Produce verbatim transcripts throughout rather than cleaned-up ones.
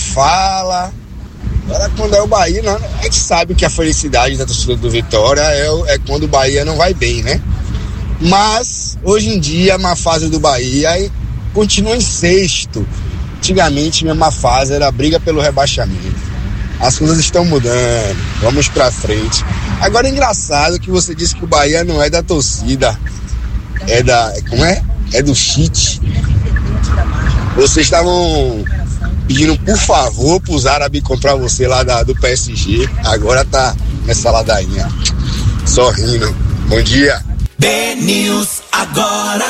fala. Agora, quando é o Bahia, não, a gente sabe que a felicidade da torcida do Vitória é, é quando o Bahia não vai bem, né? Mas, hoje em dia, a má fase do Bahia continua em sexto. Antigamente, minha má fase era a briga pelo rebaixamento. As coisas estão mudando, vamos pra frente. Agora é engraçado que você disse que o Bahia não é da torcida, é da, como é? É do cheat. Vocês estavam pedindo por favor pros árabes comprar você lá da, do P S G, agora tá nessa ladainha, só rindo. Bom dia. B-News agora.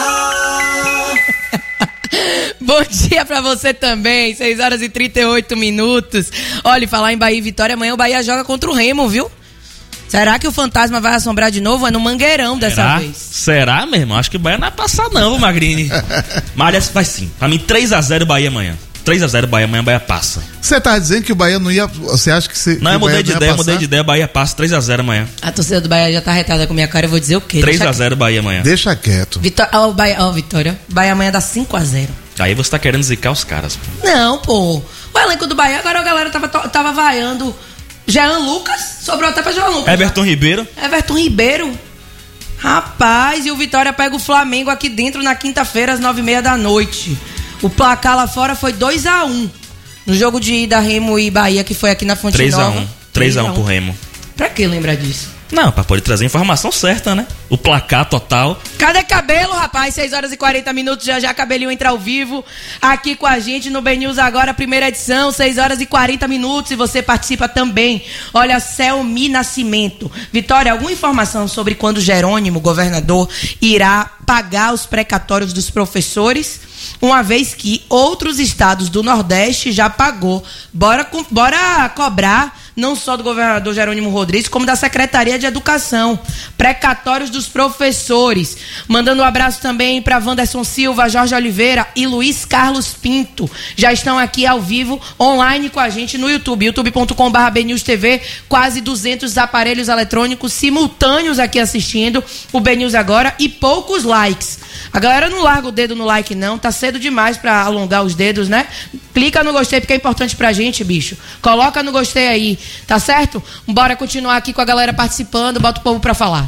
Bom dia pra você também, seis horas e trinta e oito minutos. Olha, falar em Bahia e Vitória, amanhã o Bahia joga contra o Remo, viu? Será que o fantasma vai assombrar de novo? É no Mangueirão dessa Será? vez. Será, meu irmão? Acho que o Bahia não vai passar não, Magrini. Mas vai sim. Pra mim, três a zero Bahia amanhã. três a zero Bahia, amanhã o Bahia passa. Você tá dizendo que o Bahia não ia... Você acha que você... Não, que eu mudei de ideia, passar? mudei de ideia, Bahia passa três a zero amanhã. A torcida do Bahia já tá retada com a minha cara, eu vou dizer o quê? três a zero Bahia amanhã. Deixa quieto. Vitória, ó, oh, Bahia, ó, oh, Vitória. Bahia amanhã dá cinco a zero. Aí você tá querendo zicar os caras. Pô. Não, pô. O elenco do Bahia, agora a galera tava, tava vaiando Jean Lucas, sobrou até pra Jean Lucas. Everton já. Ribeiro. Everton Ribeiro. Rapaz, e o Vitória pega o Flamengo aqui dentro na quinta-feira, às nove e meia da noite. O placar lá fora foi dois a um. No jogo de ida, Remo e Bahia, que foi aqui na Fonte três Nova. três a um pro Remo. Pra que lembrar disso? Não, pra poder trazer a informação certa, né? O placar total. Cadê Cabelo, rapaz? seis horas e quarenta minutos, já já Cabelinho entra ao vivo aqui com a gente no B-News agora, primeira edição, seis horas e quarenta minutos, e você participa também. Olha, Selmi Nascimento. Vitória, alguma informação sobre quando Jerônimo, governador, irá pagar os precatórios dos professores? Uma vez que outros estados do Nordeste já pagou. Bora, bora cobrar, não só do governador Jerônimo Rodrigues, como da Secretaria de Educação. Precatórios dos professores. Mandando um abraço também para Wanderson Silva, Jorge Oliveira e Luiz Carlos Pinto. Já estão aqui ao vivo, online com a gente no YouTube. youtube ponto com barra B-News T V. Quase duzentos aparelhos eletrônicos simultâneos aqui assistindo o B-News agora e poucos likes. A galera não larga o dedo no like não, tá cedo demais pra alongar os dedos, né? Clica no gostei porque é importante pra gente, bicho. Coloca no gostei aí, tá certo? Bora continuar aqui com a galera participando, bota o povo pra falar.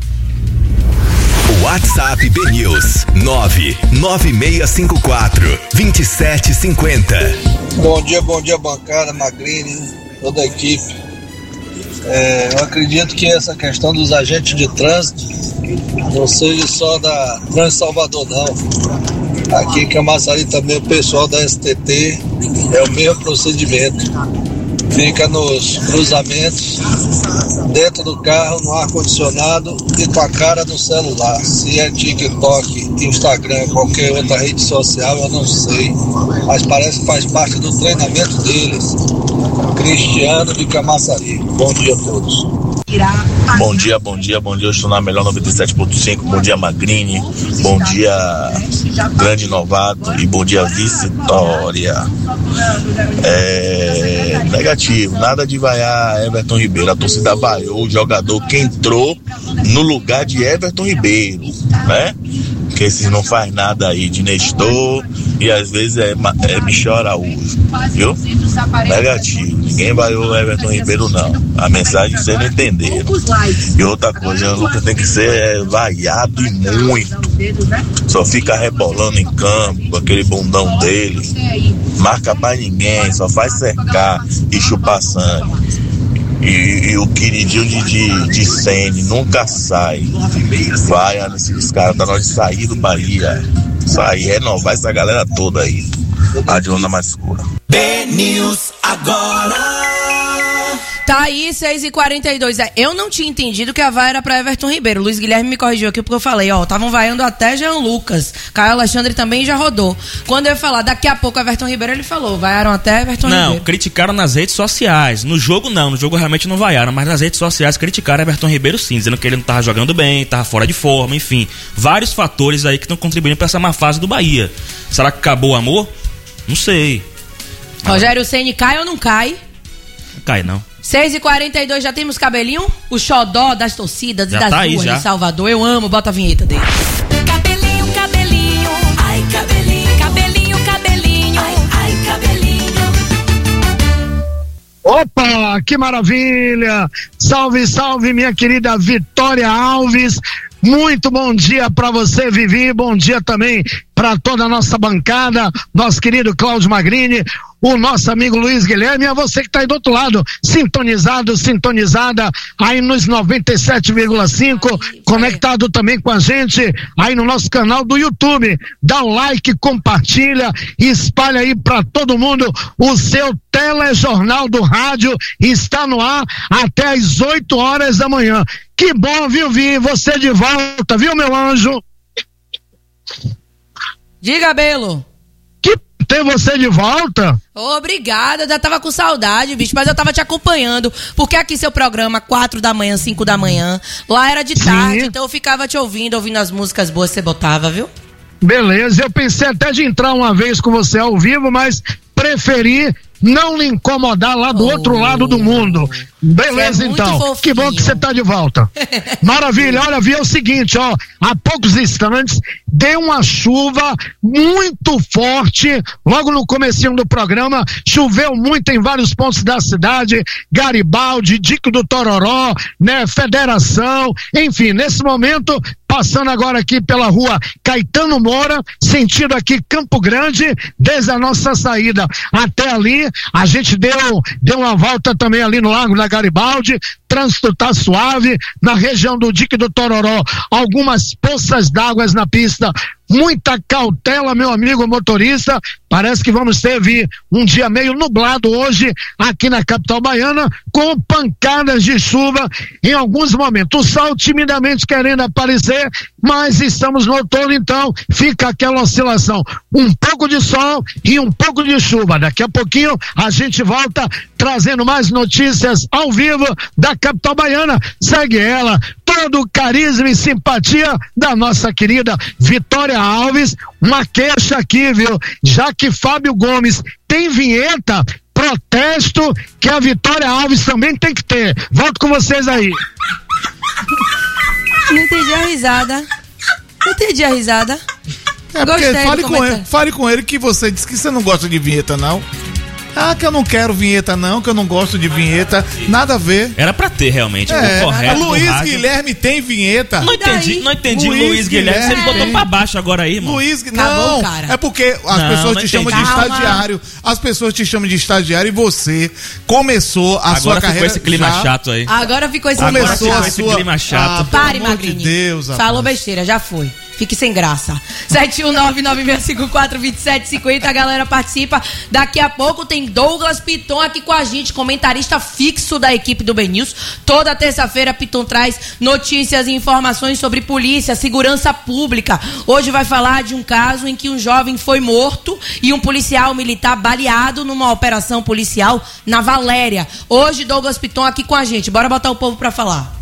WhatsApp B-News nove nove seis cinco quatro, dois sete cinco zero. Bom dia, bom dia bancada, Magrini, toda a equipe. É, eu acredito que essa questão dos agentes de trânsito não seja só da Trans Salvador não. Aqui em Camaçari também o pessoal da S T T é o mesmo procedimento. Fica nos cruzamentos, dentro do carro, no ar-condicionado e com a cara no celular. Se é TikTok, Instagram, qualquer outra rede social, eu não sei. Mas parece que faz parte do treinamento deles. Cristiano de Camaçari. Bom dia a todos. Bom dia, bom dia, bom dia. Eu estou na melhor noventa e sete ponto cinco. Bom dia, Magrini. Bom dia, Grande Novato. E bom dia, Vitória. É negativo, nada de vaiar Everton Ribeiro. A torcida vaiou o jogador que entrou no lugar de Everton Ribeiro, né? Porque esses não faz nada aí de Nestor e às vezes é, é Michel Araújo, viu? Negativo, ninguém vaiou Everton Ribeiro não. A mensagem vocês não entenderam. E outra coisa, o Lucas tem que ser é, vaiado e muito. Só fica rebolando em campo, aquele bundão dele. Marca pra ninguém, só faz cercar e chupar sangue. E, e o queridinho de, de, de Sene nunca sai. Vai, esses caras da hora de sair do Bahia. Sair, renovar essa galera toda aí. A de onda mais escura. B-News agora. Tá aí, seis e quarenta e dois. É, eu não tinha entendido que a vaia era pra Everton Ribeiro. Luiz Guilherme me corrigiu aqui porque eu falei, ó, estavam vaiando até Jean Lucas. Caio Alexandre também já rodou. Quando eu ia falar, daqui a pouco Everton Ribeiro, ele falou, vaiaram até Everton não, Ribeiro. Não, criticaram nas redes sociais. No jogo não, no jogo realmente não vaiaram, mas nas redes sociais criticaram Everton Ribeiro sim, dizendo que ele não tava jogando bem, tava fora de forma, enfim. Vários fatores aí que estão contribuindo pra essa má fase do Bahia. Será que acabou o amor? Não sei. Rogério Ceni cai ou não cai? Não cai não. seis e quarenta e dois, já temos Cabelinho? O xodó das torcidas e já das tá ruas aí, já. de Salvador. Eu amo, bota a vinheta dele. Cabelinho, cabelinho, ai cabelinho, cabelinho, cabelinho, ai, ai cabelinho. Opa, que maravilha! Salve, salve, minha querida Vitória Alves. Muito bom dia para você, Vivi. Bom dia também para toda a nossa bancada, nosso querido Cláudio Magrini, o nosso amigo Luiz Guilherme, e a você que está aí do outro lado, sintonizado, sintonizada aí nos noventa e sete vírgula cinco, conectado também com a gente aí no nosso canal do YouTube. Dá um like, compartilha, espalha aí para todo mundo. O seu telejornal do rádio está no ar até às oito horas da manhã. Que bom, viu, Vi? Você de volta, viu, meu anjo? Diga, Belo. Que ter você de volta? Obrigada, eu já tava com saudade, bicho, mas eu tava te acompanhando, porque aqui seu programa, quatro da manhã, cinco da manhã, lá era de tarde, Sim. então eu ficava te ouvindo, ouvindo as músicas boas que você botava, viu? Beleza, eu pensei até de entrar uma vez com você ao vivo, mas preferi não lhe incomodar lá do oh. outro lado do mundo. Beleza, é então. Fofinho. Que bom que você tá de volta. Maravilha. Olha, vi é o seguinte, ó. Há poucos instantes deu uma chuva muito forte. Logo no comecinho do programa, choveu muito em vários pontos da cidade. Garibaldi, Dique do Tororó, né? Federação. Enfim, nesse momento, passando agora aqui pela rua Caetano Moura, sentido aqui Campo Grande, desde a nossa saída até ali, a gente deu, deu uma volta também ali no Largo da Garibaldi, trânsito tá suave, na região do Dique do Tororó, algumas poças d'água na pista, muita cautela, meu amigo motorista, parece que vamos ter vi, um dia meio nublado hoje aqui na capital baiana, com pancadas de chuva em alguns momentos, o sol timidamente querendo aparecer, mas estamos no outono, então fica aquela oscilação, um pouco de sol e um pouco de chuva. Daqui a pouquinho a gente volta trazendo mais notícias ao vivo da capital baiana. Segue ela, todo o carisma e simpatia da nossa querida Vitória Alves. Uma queixa aqui, viu? Já que Fábio Gomes tem vinheta, protesto que a Vitória Alves também tem que ter. Volto com vocês aí. Não entendi a risada. Não entendi a risada. É porque Gostei fale com ele, fale com ele que você disse que você não gosta de vinheta, não. Ah, que eu não quero vinheta não, que eu não gosto de vinheta, nada a ver. Era pra ter realmente, é, o correto. Luiz Guilherme tem vinheta. Não entendi, não entendi Luiz, Luiz Guilherme, Guilherme, você botou pra baixo agora aí, mano. Luiz, não, cara. É porque as não, pessoas não te chamam de estagiário, as pessoas te chamam de estagiário e você começou a agora sua carreira. Agora ficou esse clima já, chato aí. Agora ficou esse, começou clima, a esse sua, clima chato. Ah, Pare, Magrini. De Deus, Falou besteira, já foi. Fique sem graça. sete um nove, nove seis cinco quatro, dois sete cinco zero. A galera participa. Daqui a pouco tem Douglas Piton aqui com a gente, comentarista fixo da equipe do B News. Toda terça-feira, Piton traz notícias e informações sobre polícia, segurança pública. Hoje vai falar de um caso em que um jovem foi morto e um policial militar baleado numa operação policial na Valéria. Hoje, Douglas Piton aqui com a gente. Bora botar o povo pra falar.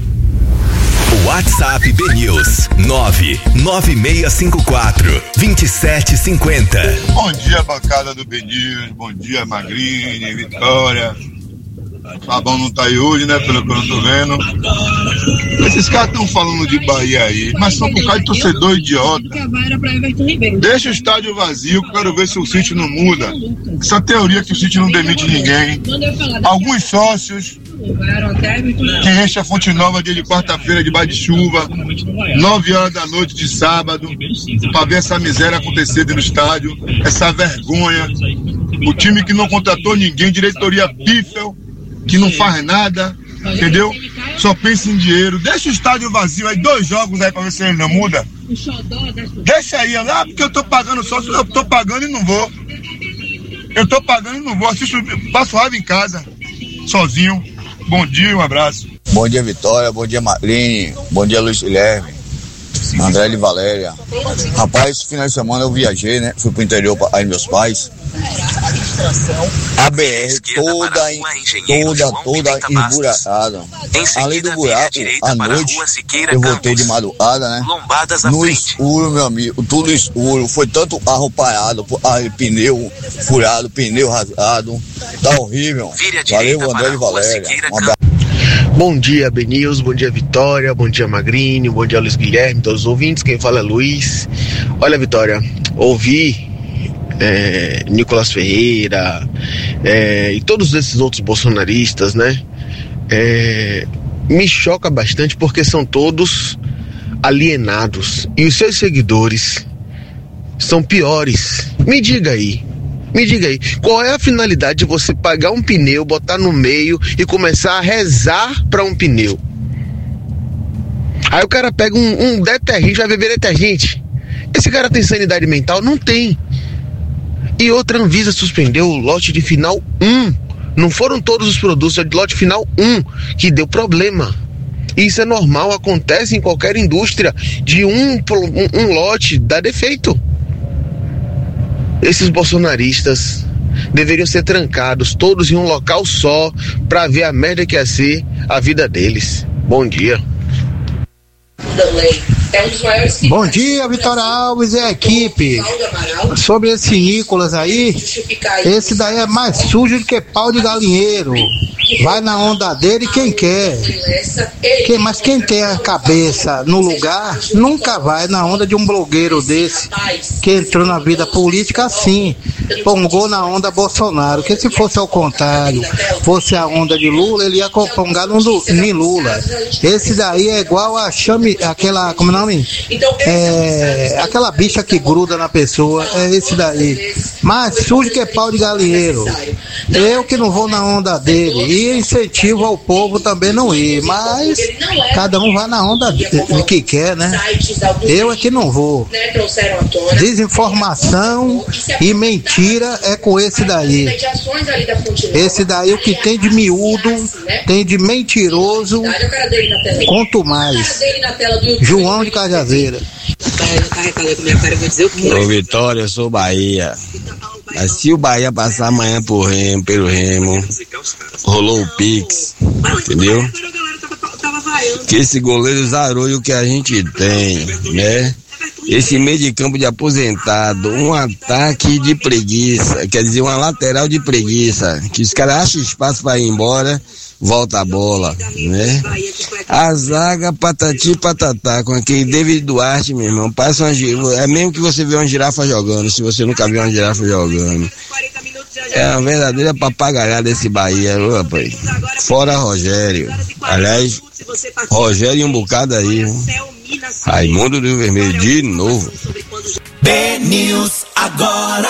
WhatsApp B News nove nove seis cinco quatro, dois sete cinco zero. Bom dia, bancada do B News. Bom dia, Magrini, Vitória. Fabão não tá aí hoje, né? Pelo que eu não tô vendo. Esses caras estão falando de Bahia aí, mas são por causa de torcedor idiota. Deixa o estádio vazio, quero ver se o sítio não muda. Essa teoria que o sítio não demite ninguém. Alguns sócios que enche a Fonte Nova dia de quarta-feira debaixo de chuva, nove horas da noite de sábado, pra ver essa miséria acontecer dentro do estádio, essa vergonha. O time que não contratou ninguém, diretoria pífel, que não faz nada, entendeu? Só pensa em dinheiro. Deixa o estádio vazio aí, dois jogos aí pra ver se ele não muda. Deixa aí, ah, porque eu tô pagando só, eu tô pagando e não vou. Eu tô pagando e não vou, assisto, passo raiva em casa, sozinho. Bom dia, um abraço. Bom dia, Vitória, bom dia, Marlene, bom dia, Luiz Guilherme, André e Valéria. Rapaz, esse final de semana eu viajei, né? Fui pro interior aí meus pais. A B R toda, toda, toda esburacada. Além do buraco, à noite, eu voltei de madrugada, né? No escuro, meu amigo, tudo escuro. Foi tanto carro parado, pneu furado, pneu rasgado. Tá horrível. Valeu, André e Valéria. Um abraço. Bom dia, B News, bom dia, Vitória, bom dia, Magrini, bom dia, Luiz Guilherme, todos os ouvintes, quem fala é Luiz. Olha, Vitória, ouvi é, Nicolas Ferreira, é, e todos esses outros bolsonaristas, né? É, me choca bastante porque são todos alienados e os seus seguidores são piores. Me diga aí, me diga aí, qual é a finalidade de você pagar um pneu, botar no meio e começar a rezar para um pneu? Aí o cara pega um, um detergente, vai beber detergente. Esse cara tem sanidade mental? Não tem. E outra, a Anvisa suspendeu o lote de final um. Não foram todos os produtos, é de lote final um que deu problema. Isso é normal, acontece em qualquer indústria. De um, um, um lote dá defeito. Esses bolsonaristas deveriam ser trancados todos em um local só para ver a merda que ia ser a vida deles. Bom dia. Bom dia, Vitória Alves e a equipe. Sobre esse Nicolas aí, esse daí é mais sujo do que pau de galinheiro. Vai na onda dele quem quer. Quem, mas quem tem a cabeça no lugar, nunca vai na onda de um blogueiro desse, que entrou na vida política assim, pongou na onda Bolsonaro. Que se fosse ao contrário, fosse a onda de Lula, ele ia pongar no, em Lula. Esse daí é igual a chame, aquela, como é o nome? É, aquela bicha que gruda na pessoa, é esse daí. Mais sujo que pau de galinheiro. Eu que não vou na onda dele. E incentivo ao povo também não ir. Mas cada um vai na onda de, de que quer, né? Eu é que não vou. Desinformação e mentira é com esse daí. Esse daí o que tem de miúdo, tem de mentiroso, quanto mais. João de Cajazeira. Ô Vitória, eu sou Bahia. Mas se o Bahia passar amanhã por Remo, pelo Remo, rolou o Pix, entendeu? Que esse goleiro zarou o que a gente tem, né? Esse meio de campo de aposentado, um ataque de preguiça, quer dizer, uma lateral de preguiça, que os caras acham espaço para ir embora, volta a bola, né? A zaga patati patatá, com aquele David Duarte, meu irmão, passa uma girafa, é mesmo que você vê uma girafa jogando, se você nunca viu uma girafa jogando. É uma verdadeira papagaiada esse Bahia, viu, rapaz? Fora Rogério. Aliás, Rogério e um bocado aí, viu? Raimundo do Vermelho de novo. B-News agora.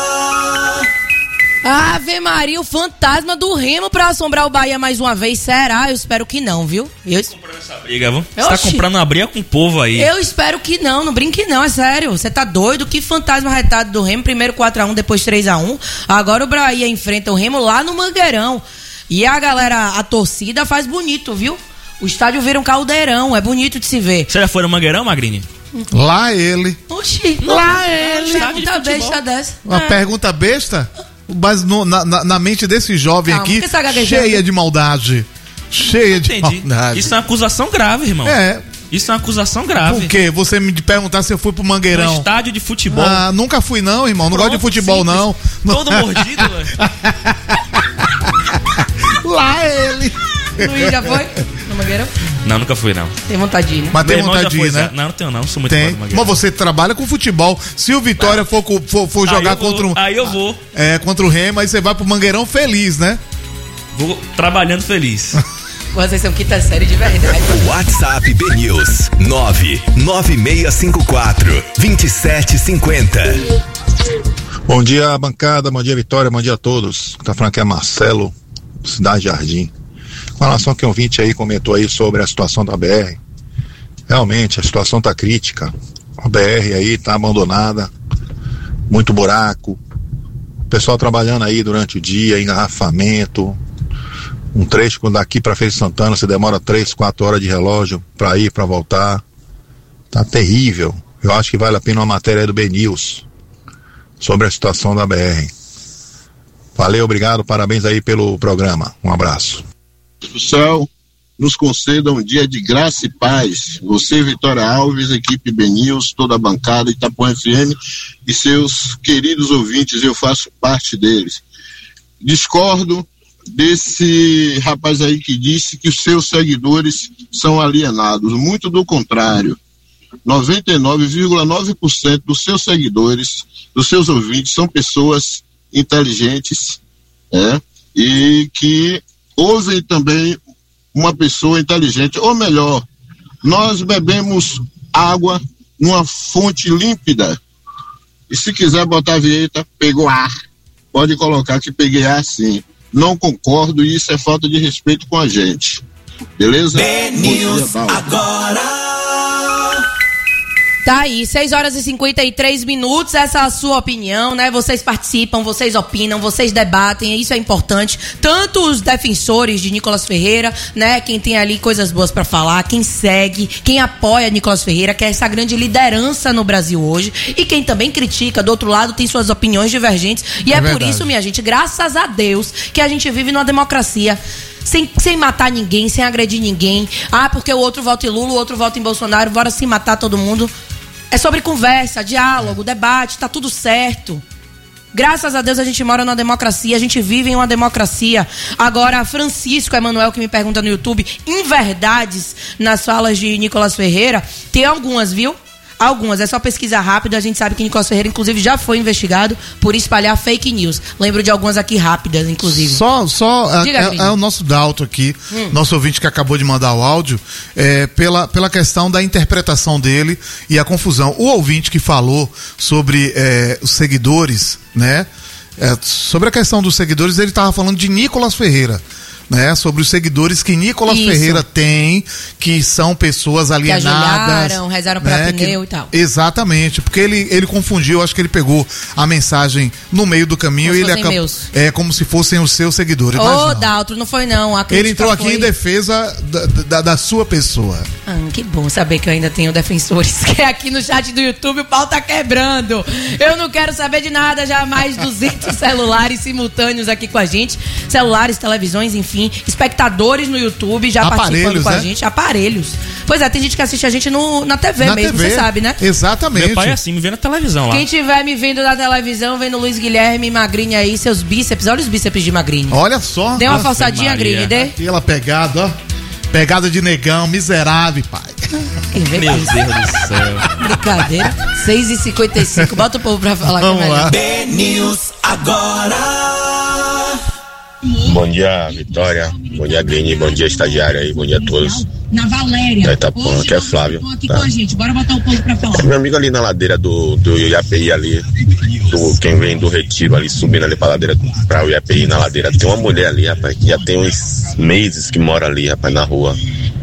Ave Maria, o fantasma do Remo pra assombrar o Bahia mais uma vez, será? Eu espero que não, viu? Eu... Você tá comprando essa briga, viu? Você tá comprando uma briga com o povo aí. Eu espero que não, não brinque não, é sério. Você tá doido? Que fantasma retado do Remo, primeiro quatro a um, depois três a um. Agora o Bahia enfrenta o Remo lá no Mangueirão. E a galera, a torcida faz bonito, viu? O estádio vira um caldeirão, é bonito de se ver. Você já foi no Mangueirão, Magrini? Lá ele. Oxi, não, lá ele. Uma pergunta de besta dessa. Uma é. pergunta besta? Mas no, na, na mente desse jovem Calma, aqui, cheia de maldade. Cheia de Entendi. maldade. Isso é uma acusação grave, irmão. É. Isso é uma acusação grave. Por quê? Você me perguntar se eu fui pro Mangueirão. Um estádio de futebol. Ah, nunca fui não, irmão. Não Pronto, gosto de futebol, simples. não. Todo mordido, velho. Lá ele. Luiz, já foi? No Mangueirão? Não, nunca fui, não. Tem vontade de ir, né? Mas tem vontade de ir, né? Não, não tenho não, sou muito tem. Mas você trabalha com futebol. Se o Vitória for, for, for jogar vou, contra o... Aí eu vou. É, contra o Remo, aí você vai pro Mangueirão feliz, né? Vou trabalhando feliz. Vocês são quinta série de verdade. WhatsApp B-News nove nove seis cinco quatro, dois sete cinco zero. Bom dia, bancada. Bom dia, Vitória. Bom dia a todos. Tá falando que é Marcelo, Cidade Jardim. Com relação ao que o ouvinte aí comentou aí sobre a situação da B R, realmente a situação tá crítica. A B R aí tá abandonada, muito buraco, o pessoal trabalhando aí durante o dia, engarrafamento, um trecho daqui para Feira de Santana você demora três, quatro horas de relógio para ir, para voltar, tá terrível. Eu acho que vale a pena uma matéria aí do B-News sobre a situação da B R. Valeu, obrigado, parabéns aí pelo programa, um abraço. O céu nos conceda um dia de graça e paz. Você, Vitória Alves, equipe B-News, toda a bancada, Itapuã F M e seus queridos ouvintes, eu faço parte deles. Discordo desse rapaz aí que disse que os seus seguidores são alienados. Muito do contrário. noventa e nove vírgula nove por cento dos seus seguidores, dos seus ouvintes, são pessoas inteligentes, né? E que ouvem também uma pessoa inteligente, ou melhor, nós bebemos água numa fonte límpida. E se quiser botar a vinheta, pegou ar, pode colocar que peguei ar sim. Não concordo e isso é falta de respeito com a gente. Beleza? B-News agora. Tá aí, seis horas e cinquenta e três minutos, essa é a sua opinião, né? Vocês participam, vocês opinam, vocês debatem, isso é importante. Tanto os defensores de Nicolas Ferreira, né? Quem tem ali coisas boas pra falar, quem segue, quem apoia Nicolas Ferreira, que é essa grande liderança no Brasil hoje, e quem também critica, do outro lado, tem suas opiniões divergentes. E é, é por isso, minha gente, graças a Deus, que a gente vive numa democracia. Sem, sem matar ninguém, sem agredir ninguém. Ah, porque o outro vota em Lula, o outro vota em Bolsonaro, bora se matar todo mundo. É sobre conversa, diálogo, debate, tá tudo certo. Graças a Deus a gente mora numa democracia, a gente vive em uma democracia. Agora, Francisco Emanuel, que me pergunta no YouTube, inverdades nas falas de Nicolas Ferreira, tem algumas, viu? Algumas, é só pesquisa rápida. A gente sabe que Nicolas Ferreira, inclusive, já foi investigado por espalhar fake news. Lembro de algumas aqui rápidas, inclusive. Só, só Diga, é, é o nosso Dalto aqui, hum. nosso ouvinte que acabou de mandar o áudio, é, pela, pela questão da interpretação dele e a confusão. O ouvinte que falou sobre é, os seguidores, né? É, sobre a questão dos seguidores, ele estava falando de Nicolas Ferreira. Né, sobre os seguidores que Nicolas Isso. Ferreira tem, que são pessoas alienadas. Que ajoelharam, rezaram para né, pneu que, e tal. Exatamente, porque ele, ele confundiu, acho que ele pegou a mensagem no meio do caminho como e ele acabou. É como se fossem os seus seguidores. Ô, Daltro, não foi não. A ele entrou aqui foi... em defesa da, da, da sua pessoa. Ah, que bom saber que eu ainda tenho defensores. Que aqui no chat do YouTube o pau tá quebrando. Eu não quero saber de nada, já mais duzentos celulares simultâneos aqui com a gente. Celulares, televisões, enfim. Espectadores no YouTube já Aparelhos, participando com né? a gente. Aparelhos. Pois é, tem gente que assiste a gente no, na T V na mesmo, você sabe, né? Exatamente. Meu pai é assim, me vê na televisão lá. Quem tiver me vendo na televisão, vendo Luiz Guilherme Magrini aí, seus bíceps. Olha os bíceps de Magrini. Olha só. Dê uma forçadinha, Magrini, dê. Aquela pegada, ó. Pegada de negão, miserável, pai. Meu Deus do céu. Brincadeira. seis e cinquenta e cinco, bota o povo pra falar. Vamos lá. B-News agora. Bom dia, Vitória. Bom dia, Grini. Bom dia, estagiário aí. Bom dia a todos. Na Valéria. Da Itapuã, aqui é Flávio. Aqui tá com a gente. Bora botar o povo pra falar. É meu amigo ali na ladeira do, do I A P I ali. Do, quem vem do Retiro ali, subindo ali pra ladeira, pra o I A P I na ladeira. Tem uma mulher ali, rapaz, que já tem uns meses que mora ali, rapaz, na rua.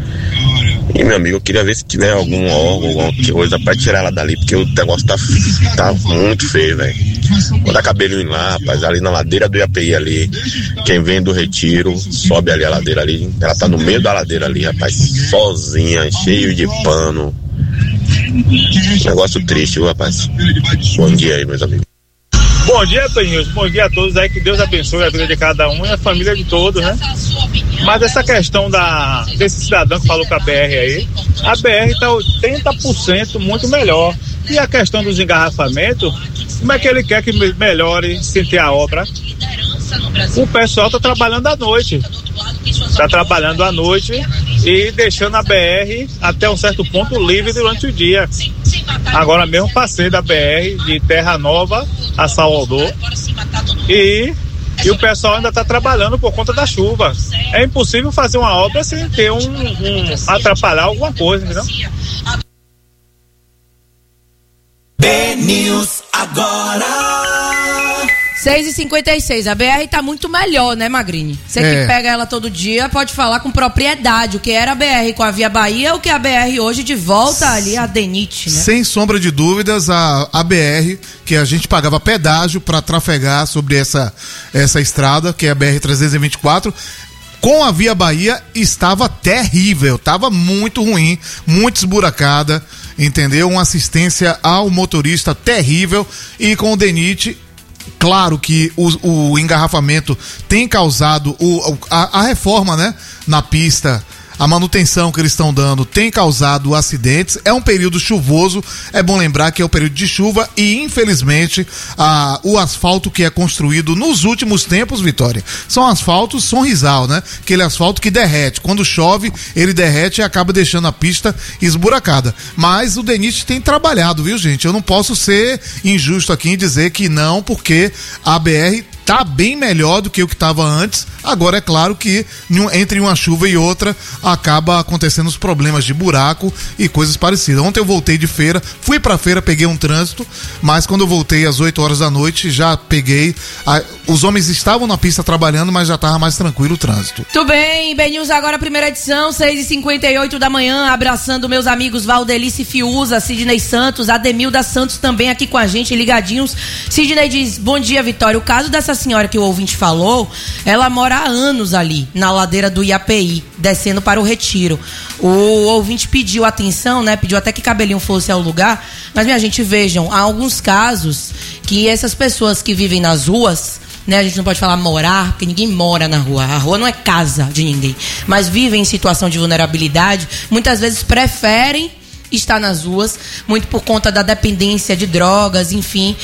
E, meu amigo, eu queria ver se tiver algum órgão, alguma coisa pra tirar ela dali, porque o negócio tá, tá muito feio, velho. Vou dar cabelinho lá, rapaz, ali na ladeira do I A P I ali, quem vem do Retiro, sobe ali a ladeira ali, ela tá no meio da ladeira ali, rapaz, sozinha, cheio de pano. Negócio triste, viu, rapaz? Bom dia aí, meus amigos. Bom dia, Toninho. Bom dia a todos aí, que Deus abençoe a vida de cada um e a família de todos, né? Mas essa questão da, desse cidadão que falou com a B R aí, a B R está oitenta por cento muito melhor. E a questão dos engarrafamentos, como é que ele quer que melhore sem ter a obra? O pessoal está trabalhando à noite. Está trabalhando à noite e deixando a B R até um certo ponto livre durante o dia. Agora mesmo passei da B R de Terra Nova a Salvador e, e o pessoal ainda está trabalhando por conta da chuva. É impossível fazer uma obra sem ter um, um atrapalhar alguma coisa, entendeu? B-News agora. seis e cinquenta e seis, a B R tá muito melhor, né, Magrini? Você é. que pega ela todo dia pode falar com propriedade. O que era a B R com a Via Bahia, o que é a B R hoje de volta ali a DENIT, né? Sem sombra de dúvidas, a, a B R, que a gente pagava pedágio para trafegar sobre essa, essa estrada, que é a B R trezentos e vinte e quatro, com a Via Bahia estava terrível, estava muito ruim, muito esburacada, entendeu? Uma assistência ao motorista terrível, e com o DENIT, claro que o, o engarrafamento tem causado o, a, a reforma, né, na pista a manutenção que eles estão dando tem causado acidentes. É um período chuvoso, é bom lembrar que é o período de chuva e, infelizmente, a, o asfalto que é construído nos últimos tempos, Vitória, são asfaltos Sonrisal, né? Aquele asfalto que derrete. Quando chove, ele derrete e acaba deixando a pista esburacada. Mas o DENIT tem trabalhado, viu, gente? Eu não posso ser injusto aqui em dizer que não, porque a B R tá bem melhor do que o que estava antes. Agora é claro que entre uma chuva e outra acaba acontecendo os problemas de buraco e coisas parecidas. Ontem eu voltei de feira, fui pra feira, peguei um trânsito, mas quando eu voltei às oito horas da noite já peguei, a, os homens estavam na pista trabalhando, mas já tava mais tranquilo o trânsito. Tudo bem, Ben News agora primeira edição, seis e cinquenta e oito da manhã, abraçando meus amigos Valdelice Fiuza, Sidney Santos, Ademilda Santos também aqui com a gente, ligadinhos. Sidney diz, bom dia, Vitória, o caso dessa senhora que o ouvinte falou, ela mora há anos ali, na ladeira do I A P I, descendo para o Retiro. O ouvinte pediu atenção, né? Pediu até que Cabelinho fosse ao lugar, mas minha gente, vejam, há alguns casos que essas pessoas que vivem nas ruas, né, a gente não pode falar morar, porque ninguém mora na rua, a rua não é casa de ninguém, mas vivem em situação de vulnerabilidade, muitas vezes preferem estar nas ruas, muito por conta da dependência de drogas, enfim,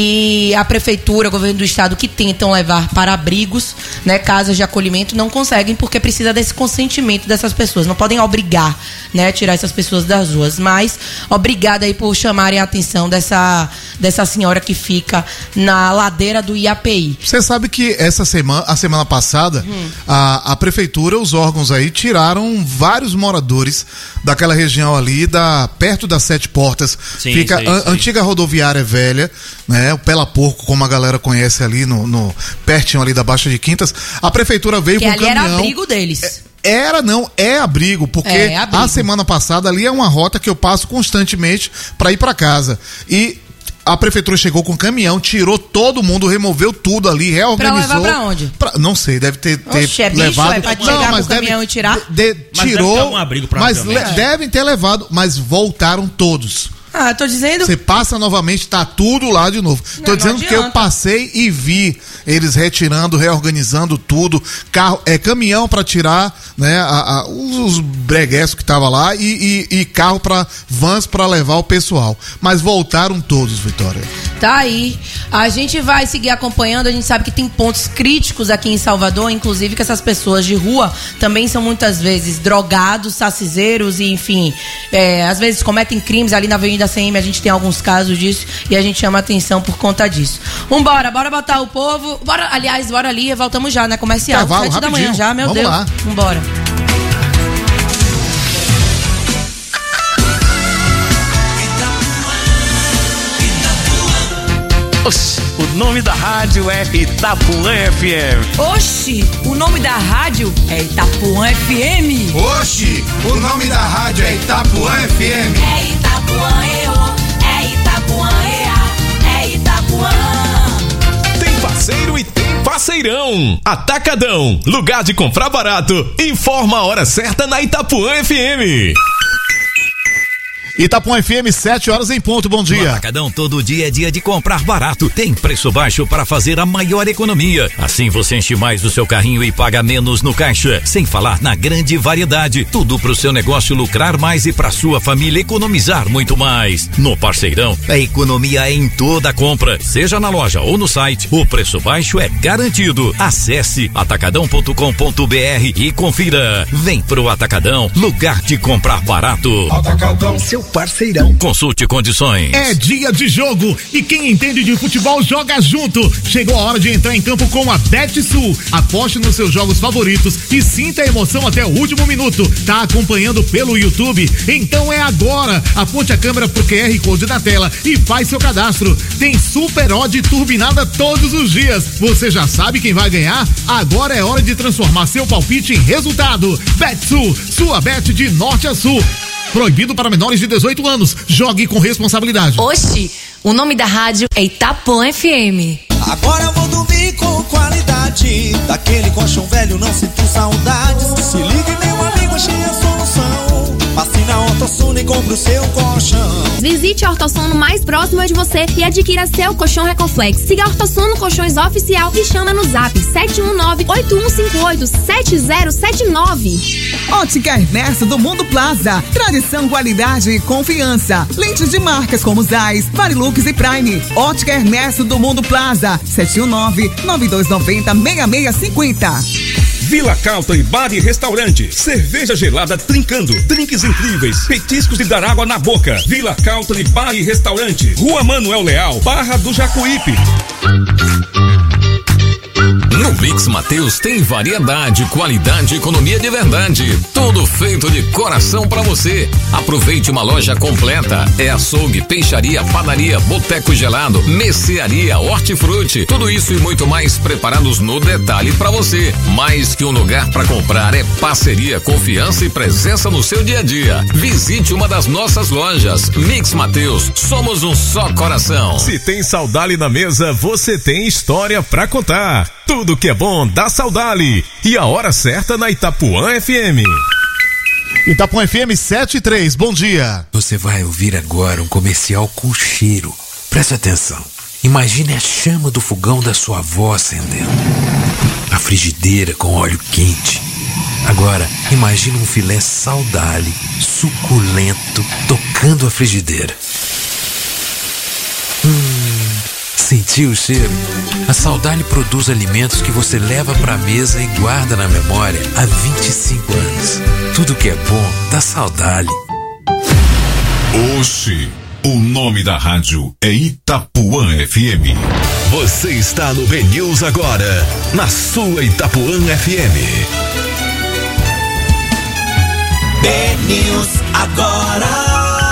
e a prefeitura, o governo do estado que tentam levar para abrigos, né, casas de acolhimento, não conseguem porque precisa desse consentimento dessas pessoas, não podem obrigar, né, tirar essas pessoas das ruas, mas obrigada aí por chamarem a atenção dessa, dessa senhora que fica na ladeira do I A P I. Você sabe que essa semana, a semana passada, hum. a, a prefeitura, os órgãos aí tiraram vários moradores daquela região ali, da perto das Sete Portas, sim, fica sim, a sim. antiga rodoviária velha, né, o Pela Porco, como a galera conhece ali no, no pertinho ali da Baixa de Quintas. A prefeitura veio que com um ali caminhão. Era abrigo deles. É, Era, não, é abrigo, porque é, abrigo. A semana passada ali é uma rota que eu passo constantemente para ir para casa. E a prefeitura chegou com um caminhão, tirou todo mundo, removeu tudo ali, reorganizou. Pra levar pra onde? Pra, não sei, deve ter, ter Oxe, é bicho, levado. É pra não, chegar mas com o caminhão e tirar? De, de, mas tirou, deve ter um abrigo, mas le, é. devem ter levado, mas voltaram todos. Ah, tô dizendo. Você passa novamente, tá tudo lá de novo. Não, tô dizendo que eu passei e vi eles retirando, reorganizando tudo, carro, é caminhão para tirar, né, a, a, os, os breguessos que tava lá e, e, e carro para vans para levar o pessoal. Mas voltaram todos, Vitória. Tá aí. A gente vai seguir acompanhando. A gente sabe que tem pontos críticos aqui em Salvador, inclusive que essas pessoas de rua também são muitas vezes drogados, sacizeiros e, enfim, é, às vezes cometem crimes ali na Avenida C M. A gente tem alguns casos disso e a gente chama atenção por conta disso. Vambora, bora botar o povo. Bora, aliás, bora ali, voltamos já, né? Comercial, Cavalo, sete da manhã já, meu Vamos Deus. Lá. Vambora. Oxi, o nome da rádio é Itapuã F M. Oxi, o nome da rádio é Itapuã F M. Oxi, o nome da rádio é Itapuã F M. É Itapuã E O, é Itapuã E A, é Itapuã. Tem parceiro e tem parceirão. Atacadão, lugar de comprar barato. Informa a hora certa na Itapuã F M. Itapuã F M, sete horas em ponto, bom dia. No Atacadão, todo dia é dia de comprar barato. Tem preço baixo para fazer a maior economia. Assim você enche mais o seu carrinho e paga menos no caixa. Sem falar na grande variedade. Tudo pro seu negócio lucrar mais e pra sua família economizar muito mais. No Parceirão, a economia é em toda a compra. Seja na loja ou no site, o preço baixo é garantido. Acesse atacadão ponto com ponto b r e confira. Vem pro Atacadão, lugar de comprar barato. Atacadão, seu Parceirão. Consulte condições. É dia de jogo e quem entende de futebol joga junto. Chegou a hora de entrar em campo com a BetSul. Aposte nos seus jogos favoritos e sinta a emoção até o último minuto. Tá acompanhando pelo YouTube? Então é agora. Aponte a câmera pro Q R Code da tela e faz seu cadastro. Tem Super Odd turbinada todos os dias. Você já sabe quem vai ganhar? Agora é hora de transformar seu palpite em resultado. BetSul, sua bet de norte a sul. Proibido para menores de dezoito anos. Jogue com responsabilidade. Oxi, o nome da rádio é Itapuã F M. Agora eu vou dormir com qualidade. Daquele colchão velho não sinto saudades. Se liga, meu amigo, achei a solução. Vacina Ortosul Ortossono e compre o seu colchão. Visite a Ortossono mais próxima de você e adquira seu colchão Recoflex. Siga a Ortossono Colchões Oficial e chama no zap sete um nove, oito um cinco oito, sete zero sete nove. Ótica Ernesto do Mundo Plaza. Tradição, qualidade e confiança. Lentes de marcas como Zeiss, Varilux e Prime. Ótica Ernesto do Mundo Plaza. sete um nove, nove dois nove zero, seis seis cinco zero. Vila Calton Bar e Restaurante. Cerveja gelada trincando. Drinks incríveis. Petiscos de dar água na boca. Vila Calton Bar e Restaurante. Rua Manuel Leal, Barra do Jacuípe. No Mix Mateus tem variedade, qualidade e economia de verdade. Tudo feito de coração pra você. Aproveite uma loja completa. É açougue, peixaria, padaria, boteco gelado, mercearia, hortifruti. Tudo isso e muito mais preparados no detalhe pra você. Mais que um lugar pra comprar, é parceria, confiança e presença no seu dia a dia. Visite uma das nossas lojas. Mix Mateus, somos um só coração. Se tem Saudali na mesa, você tem história pra contar. Tudo que é bom dá Saudali. E a hora certa na Itapuã F M. Itapuã F M sete e três, bom dia. Você vai ouvir agora um comercial com cheiro. Preste atenção. Imagine a chama do fogão da sua avó acendendo. A frigideira com óleo quente. Agora, imagine um filé Saudali, suculento, tocando a frigideira. Hum... Sentiu o cheiro? A Saudali produz alimentos que você leva pra mesa e guarda na memória há vinte e cinco anos. Tudo que é bom dá Saudali. Oxi, o nome da rádio é Itapuã F M. Você está no B News agora, na sua Itapuã F M. B News agora.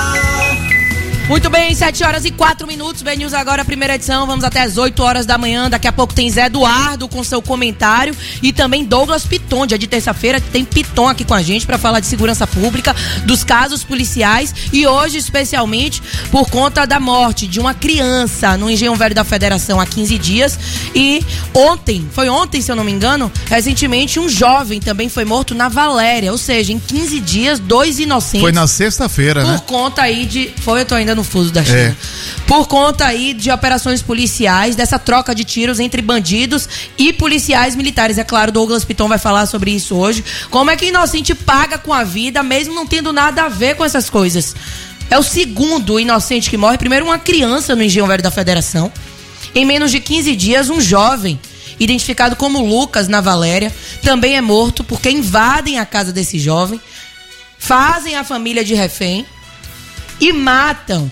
Muito bem, sete horas e quatro minutos, B News agora, primeira edição, vamos até as oito horas da manhã, daqui a pouco tem Zé Eduardo com seu comentário e também Douglas Piton, dia de terça-feira tem Piton aqui com a gente para falar de segurança pública, dos casos policiais e hoje especialmente por conta da morte de uma criança no Engenho Velho da Federação há quinze dias e ontem, foi ontem se eu não me engano, recentemente um jovem também foi morto na Valéria, ou seja, em quinze dias, dois inocentes. Foi na sexta-feira, por né? Por conta aí de, foi, eu tô ainda no fuso da China. É. Por conta aí de operações policiais, dessa troca de tiros entre bandidos e policiais militares. É claro, Douglas Piton vai falar sobre isso hoje. Como é que inocente paga com a vida, mesmo não tendo nada a ver com essas coisas? É o segundo inocente que morre. Primeiro, uma criança no Engenho Velho da Federação. Em menos de quinze dias, um jovem, identificado como Lucas, na Valéria, também é morto porque invadem a casa desse jovem, fazem a família de refém e matam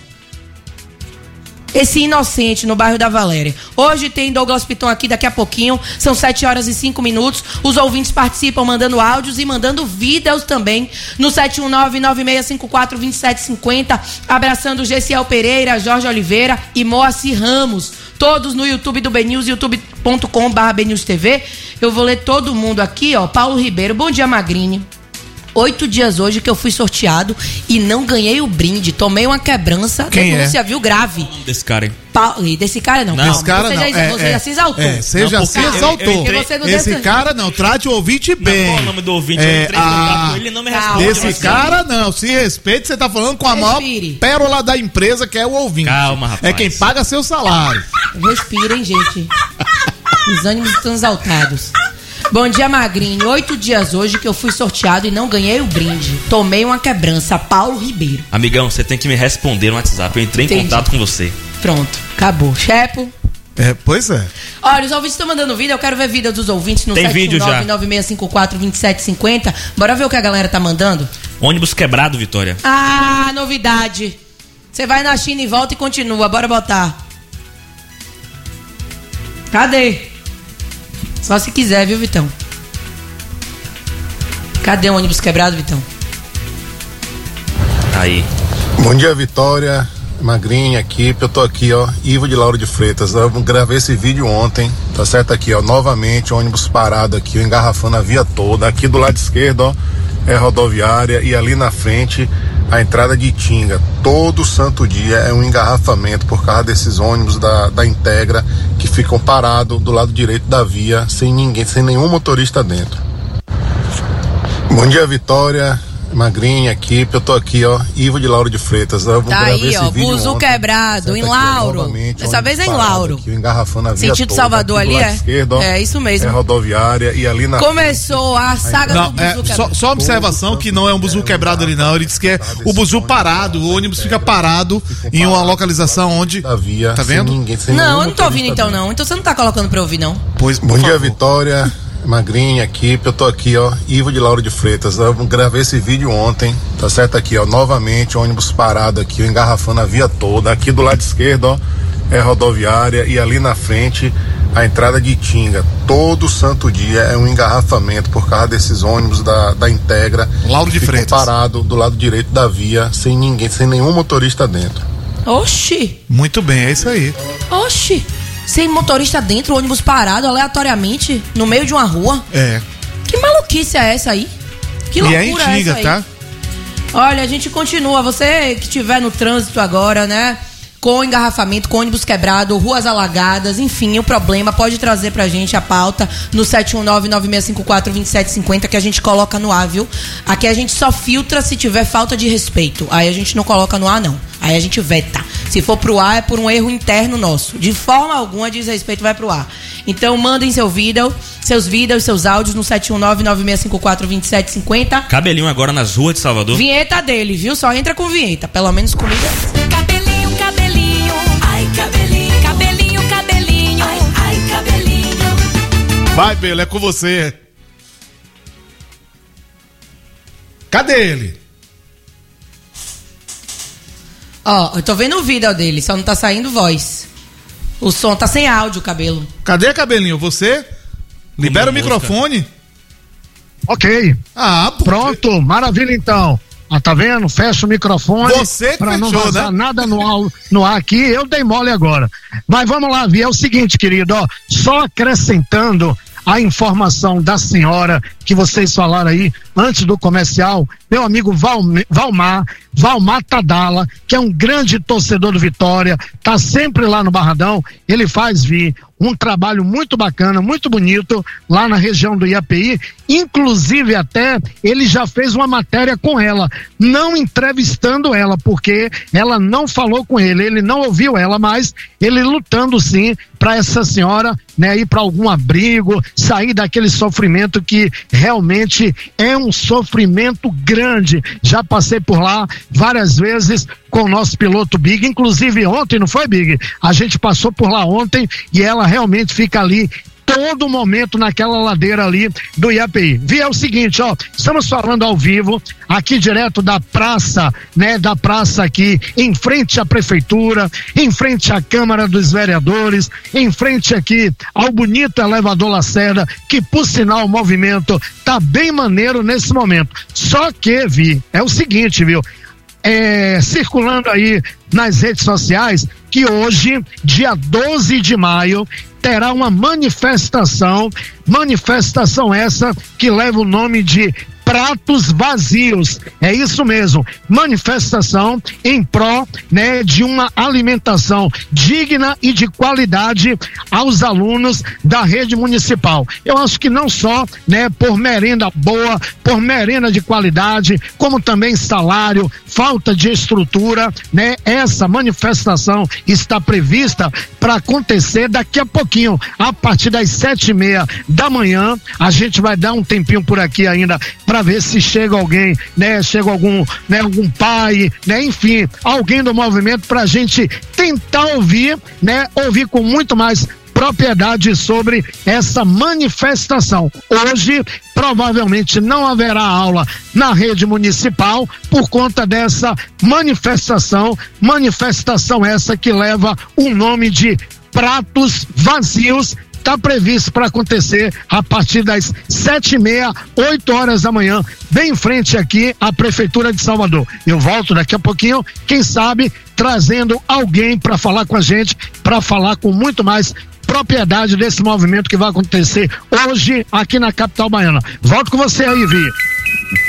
esse inocente no bairro da Valéria. Hoje tem Douglas Piton aqui daqui a pouquinho, são sete horas e cinco minutos. Os ouvintes participam mandando áudios e mandando vídeos também no sete um nove, nove seis cinco quatro, dois sete cinco zero, abraçando Gessiel Pereira, Jorge Oliveira e Moacir Ramos, todos no YouTube do B News, youtube ponto com barra B News T V. Eu vou ler todo mundo aqui, ó. Paulo Ribeiro, bom dia, Magrini. Oito dias hoje que eu fui sorteado e não ganhei o brinde. Tomei uma quebrança. Quem denúncia, é? viu? Grave. Desse cara, hein? Pa... Desse cara não. Não, desse cara você não. Já, é, você é, já se exaltou. É, você já se exaltou. Esse desse... cara não, trate o ouvinte bem. Qual é o nome do ouvinte? É, eu entrei em contato com ele e não me responde. Desse cara não, se respeite, você tá falando com a Respire. maior pérola da empresa, que é o ouvinte. Calma, rapaz. É quem paga seu salário. Respirem, gente. Os ânimos estão exaltados. Bom dia, Magrinho. Oito dias hoje que eu fui sorteado e não ganhei o brinde. Tomei uma quebrança. Paulo Ribeiro. Amigão, você tem que me responder no WhatsApp. Eu entrei Entendi. em contato com você. Pronto, acabou. Chepo. É, pois é. Olha, os ouvintes estão mandando vídeo. Eu quero ver vídeo dos ouvintes no tem sete um nove, nove seis cinco quatro, dois sete cinco zero. Bora ver o que a galera tá mandando? Ônibus quebrado, Vitória. Ah, novidade. Você vai na China e volta e continua. Bora botar. Cadê? Só se quiser, viu, Vitão? Cadê o ônibus quebrado, Vitão? Aí. Bom dia, Vitória, Magrinha, equipe. Eu tô aqui, ó, Ivo de Lauro de Freitas. Eu gravei esse vídeo ontem, tá certo? Aqui, ó, novamente, ônibus parado aqui, engarrafando a via toda. Aqui do lado esquerdo, ó, é rodoviária e ali na frente a entrada de Itinga. Todo santo dia é um engarrafamento por causa desses ônibus da, da Integra que ficam parados do lado direito da via sem ninguém, sem nenhum motorista dentro. Bom dia, Vitória, Magrinha, equipe, eu tô aqui, ó, Ivo de Lauro de Freitas. Eu tá aí, ó, buzu quebrado, em Lauro. Dessa vez é em Lauro. Aqui, engarrafando a via sentido toda, Salvador ali, é? Esquerdo, ó, é isso mesmo. É rodoviária e ali na... Começou a saga não, do buzu é, quebrado. Só, só observação que não é um buzu quebrado ali não, ele disse que é o buzu parado, o ônibus fica parado em uma localização onde... Via, tá vendo? Sem ninguém, sem não, eu não tô ouvindo então não, então você não tá colocando pra eu ouvir não. Pois, bom dia, Vitória. Magrinha, equipe, eu tô aqui, ó, Ivo de Lauro de Freitas. Eu gravei esse vídeo ontem, tá certo? Aqui, ó, novamente, ônibus parado aqui, ó, engarrafando a via toda. Aqui do lado esquerdo, ó, é rodoviária e ali na frente a entrada de Itinga. Todo santo dia é um engarrafamento por causa desses ônibus da, da Integra. Lauro de Freitas. Parado do lado direito da via, sem ninguém, sem nenhum motorista dentro. Oxi! Muito bem, é isso aí. Oxi! Sem motorista dentro, ônibus parado aleatoriamente no meio de uma rua. É. Que maluquice é essa aí? Que loucura e é em Tinga, é essa aí? Tá? Olha, a gente continua. Você que estiver no trânsito agora, né? Com engarrafamento, com ônibus quebrado, ruas alagadas, enfim, o problema pode trazer pra gente a pauta no sete um nove, nove seis cinco quatro, dois sete cinco zero que a gente coloca no ar, viu? Aqui a gente só filtra se tiver falta de respeito. Aí a gente não coloca no ar, não. Aí a gente veta. Se for pro ar, é por um erro interno nosso. De forma alguma, desrespeito vai pro ar. Então, mandem seu vídeo, seus vídeos, seus áudios no sete um nove, nove seis cinco quatro, dois sete cinco zero. Cabelinho agora nas ruas de Salvador. Vinheta dele, viu? Só entra com vinheta. Pelo menos comigo. Cabelinho, cabelinho. Ai, cabelinho. Cabelinho, cabelinho. Ai, ai, cabelinho. Vai, Belo, é com você. Cadê ele? Ó, oh, eu tô vendo o vídeo dele, só não tá saindo voz. O som tá sem áudio, cabelo. Cadê, cabelinho? Você? Libera o microfone. Ok. Ah, pronto, maravilha então. Ah, tá vendo? Fecha o microfone. Você pra fechou, não vazar né? nada no ar, no ar aqui. Eu dei mole agora. Mas vamos lá, Vi. É o seguinte, querido, ó. Só acrescentando a informação da senhora que vocês falaram aí antes do comercial, meu amigo Valmar, Valmar Tadala, que é um grande torcedor do Vitória, tá sempre lá no Barradão, ele faz vir um trabalho muito bacana, muito bonito lá na região do I A P I, inclusive até ele já fez uma matéria com ela, não entrevistando ela, porque ela não falou com ele, ele não ouviu ela, mas ele lutando sim para essa senhora, né, ir para algum abrigo, sair daquele sofrimento que realmente é um sofrimento grande. Já passei por lá várias vezes com o nosso piloto Big, inclusive ontem, não foi, Big? A gente passou por lá ontem e ela realmente fica ali todo momento naquela ladeira ali do I A P I. Vi, é o seguinte, ó, estamos falando ao vivo, aqui direto da praça, né, da praça aqui, em frente à prefeitura, em frente à Câmara dos Vereadores, em frente aqui ao bonito elevador Lacerda, que por sinal o movimento tá bem maneiro nesse momento. Só que, Vi, é o seguinte, viu, é, circulando aí nas redes sociais, que hoje, dia doze de maio, terá uma manifestação, manifestação essa que leva o nome de Pratos Vazios. É isso mesmo, manifestação em pró, né, de uma alimentação digna e de qualidade aos alunos da rede municipal. Eu acho que não só, né, por merenda boa, por merenda de qualidade, como também salário, falta de estrutura, né? Essa manifestação está prevista para acontecer daqui a pouquinho, a partir das sete e meia da manhã. A gente vai dar um tempinho por aqui ainda para ver se chega alguém, né? Chega algum, né? Algum pai, né? Enfim, alguém do movimento para a gente tentar ouvir, né? Ouvir com muito mais propriedade sobre essa manifestação. Hoje, provavelmente não haverá aula na rede municipal por conta dessa manifestação, manifestação essa que leva o nome de Pratos Vazios. Está previsto para acontecer a partir das sete e meia, oito horas da manhã, bem em frente aqui à Prefeitura de Salvador. Eu volto daqui a pouquinho, quem sabe, trazendo alguém para falar com a gente, para falar com muito mais propriedade desse movimento que vai acontecer hoje aqui na capital baiana. Volto com você aí, Vi.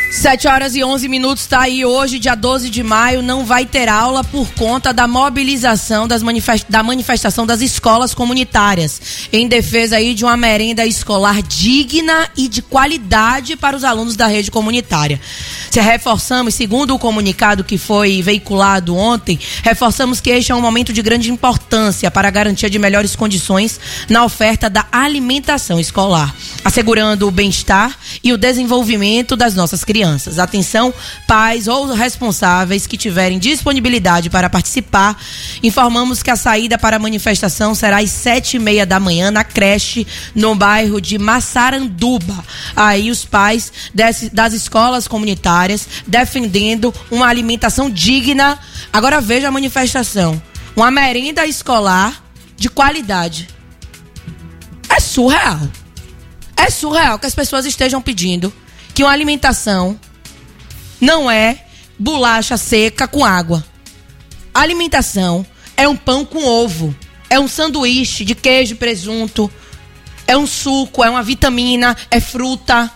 sete horas e onze minutos, tá aí hoje, dia doze de maio, não vai ter aula por conta da mobilização das manifest... da manifestação das escolas comunitárias, em defesa aí de uma merenda escolar digna e de qualidade para os alunos da rede comunitária. Se reforçamos, segundo o comunicado que foi veiculado ontem, reforçamos que este é um momento de grande importância para a garantia de melhores condições na oferta da alimentação escolar, assegurando o bem-estar e o desenvolvimento das nossas crianças. Atenção, pais ou responsáveis que tiverem disponibilidade para participar, informamos que a saída para a manifestação será às sete e meia da manhã na creche no bairro de Massaranduba. Aí os pais desse, das escolas comunitárias defendendo uma alimentação digna. Agora veja a manifestação, uma merenda escolar de qualidade. É surreal. É surreal que as pessoas estejam pedindo que uma alimentação não é bolacha seca com água. A alimentação é um pão com ovo, é um sanduíche de queijo e presunto, é um suco, é uma vitamina, é fruta.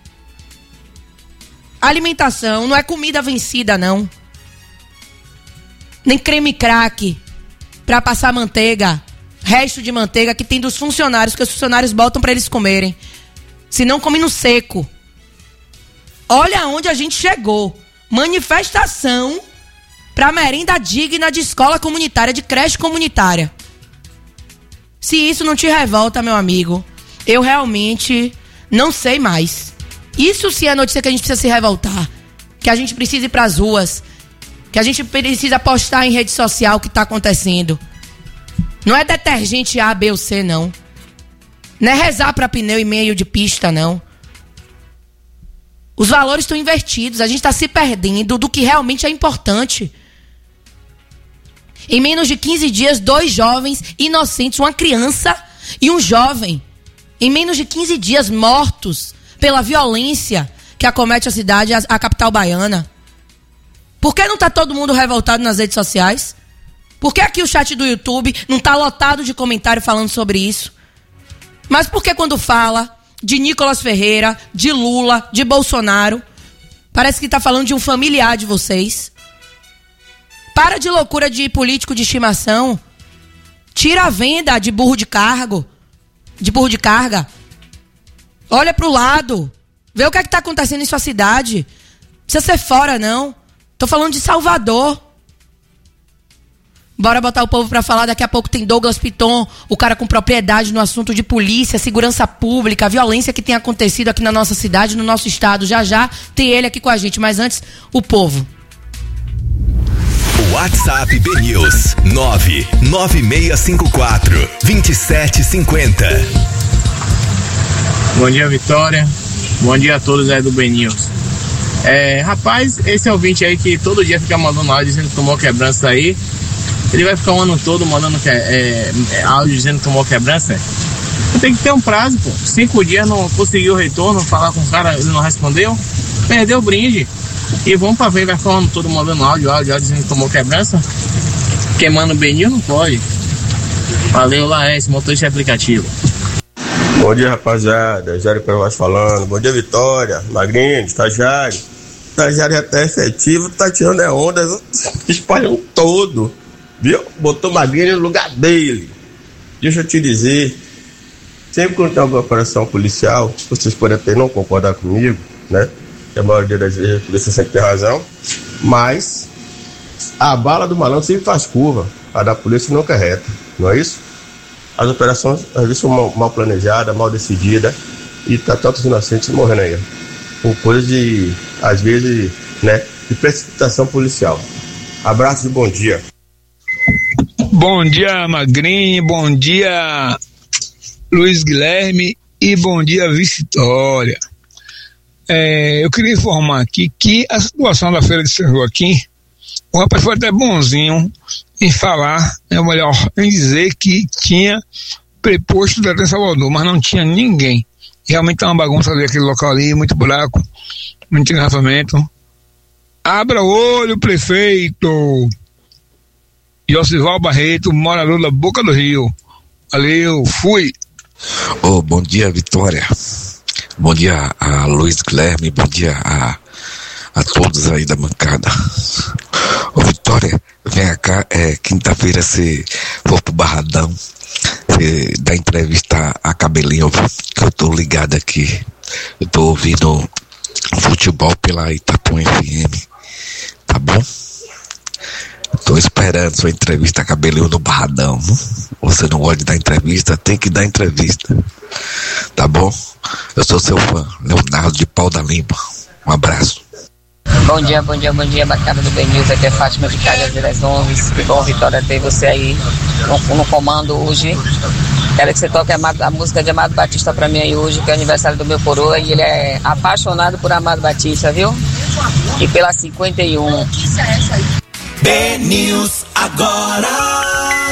A alimentação não é comida vencida, não. Nem creme crack para passar manteiga, resto de manteiga que tem dos funcionários, que os funcionários botam para eles comerem. Se não, come no seco. Olha aonde a gente chegou. Manifestação para merenda digna de escola comunitária, de creche comunitária. Se isso não te revolta, meu amigo, eu realmente não sei mais. Isso sim é notícia que a gente precisa se revoltar. Que a gente precisa ir para as ruas. Que a gente precisa postar em rede social o que está acontecendo. Não é detergente A, B ou C, não. Não é rezar para pneu e meio de pista, não. Os valores estão invertidos. A gente está se perdendo do que realmente é importante. Em menos de quinze dias, dois jovens inocentes, uma criança e um jovem, em menos de quinze dias, mortos pela violência que acomete a cidade, a, a capital baiana. Por que não está todo mundo revoltado nas redes sociais? Por que aqui o chat do YouTube não está lotado de comentário falando sobre isso? Mas por que quando fala de Nicolas Ferreira, de Lula, de Bolsonaro, parece que está falando de um familiar de vocês? Para de loucura de político de estimação. Tira a venda de burro de cargo, de burro de carga. Olha pro lado. Vê o que é que tá acontecendo em sua cidade. Não precisa ser fora, não. Tô falando de Salvador. Bora botar o povo pra falar. Daqui a pouco tem Douglas Piton, o cara com propriedade no assunto de polícia, segurança pública, a violência que tem acontecido aqui na nossa cidade, no nosso estado. Já já tem ele aqui com a gente, mas antes, o povo. WhatsApp B News nove nove seis cinco quatro, dois sete cinco zero. Bom dia, Vitória. Bom dia a todos aí do B News. É, rapaz, esse ouvinte aí que todo dia fica mandando áudio dizendo que tomou quebrança aí, ele vai ficar o ano todo mandando que, é, é, áudio dizendo que tomou quebrança? Tem que ter um prazo, pô. Cinco dias não conseguiu o retorno, falar com o cara, ele não respondeu, perdeu o brinde. E vamos pra ver, vai ficar o ano todo mandando áudio, áudio, áudio dizendo que tomou quebrança? Queimando o B News não pode. Valeu, Laércio, motorista aplicativo. Bom dia, rapaziada. Jário Pervaz falando. Bom dia, Vitória. Magrinho, estagiário. Estagiário até efetivo, tá tirando é onda, espalhando todo. Viu? Botou Magrinho no lugar dele. Deixa eu te dizer. Sempre quando tem alguma operação policial, vocês podem até não concordar comigo, né? Que a maioria das vezes a polícia sempre tem razão. Mas a bala do malandro sempre faz curva. A da polícia nunca é reta. Não é isso? As operações às vezes são mal, mal planejadas, mal decididas, e tá tantos inocentes morrendo aí. Por coisa de, às vezes, né, de precipitação policial. Abraço e bom dia. Bom dia, Magrinho, bom dia, Luiz Guilherme, e bom dia, Vitória. É, eu queria informar aqui que a situação da Feira de São Joaquim, o rapaz foi até bonzinho em falar, é melhor, em dizer que tinha preposto da Trem Salvador, mas não tinha ninguém. Realmente tá uma bagunça ali, aquele local ali, muito buraco, muito engarrafamento. Abra o olho, prefeito. Josival Barreto, morador da Boca do Rio. Valeu, fui. Oh, bom dia, Vitória. Bom dia a Luiz Guilherme, bom dia a, a todos aí da bancada. Ô Vitória, vem cá, é, quinta-feira você for pro Barradão, você dá entrevista a Cabelinho, que eu tô ligado aqui. Eu tô ouvindo futebol pela Itapuã F M, tá bom? Tô esperando sua entrevista a Cabelinho no Barradão. Você não gosta de dar entrevista, tem que dar entrevista, tá bom? Eu sou seu fã, Leonardo de Pau da Lima. Um abraço. Bom dia, bom dia, bom dia, bancada do Ben News. Aqui é Fátima de Calhas das Onze. Que bom, Vitória, ter você aí no, no comando hoje. Quero que você toque a, a música de Amado Batista pra mim aí hoje, que é aniversário do meu coroa, e ele é apaixonado por Amado Batista, viu? E pela cinquenta e um. Ben News agora.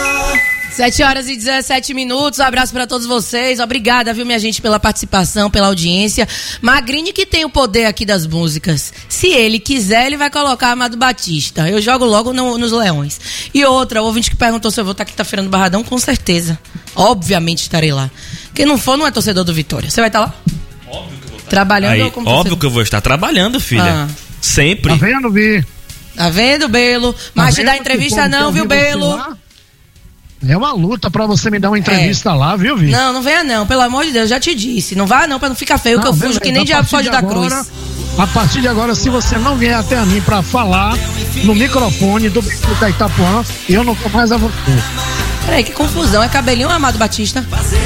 sete horas e dezessete minutos, um abraço pra todos vocês, obrigada, viu, minha gente, pela participação, pela audiência. Magrini que tem o poder aqui das músicas, se ele quiser, ele vai colocar Amado Batista, eu jogo logo no, nos Leões. E outra, o ouvinte que perguntou se eu vou estar quinta-feira no Barradão, com certeza, obviamente estarei lá. Quem não for, não é torcedor do Vitória. Você vai estar lá? Óbvio que eu vou estar. Trabalhando Aí, ou como óbvio torcedor? que eu vou estar trabalhando, filha. Ah. Sempre. Tá vendo, Vi? Tá vendo, Belo? Mas tá te dá entrevista não, viu, Belo? É uma luta pra você me dar uma entrevista é. lá, viu, Vi? Não, não venha não, pelo amor de Deus, já te disse. Não vá não, pra não ficar feio, não, que eu fujo que nem diabo foge da cruz. A partir de agora, se você não vier até a mim pra falar no microfone do Beco da Itapuã, eu não vou mais a você. Peraí, que confusão, é Cabelinho ou Amado Batista?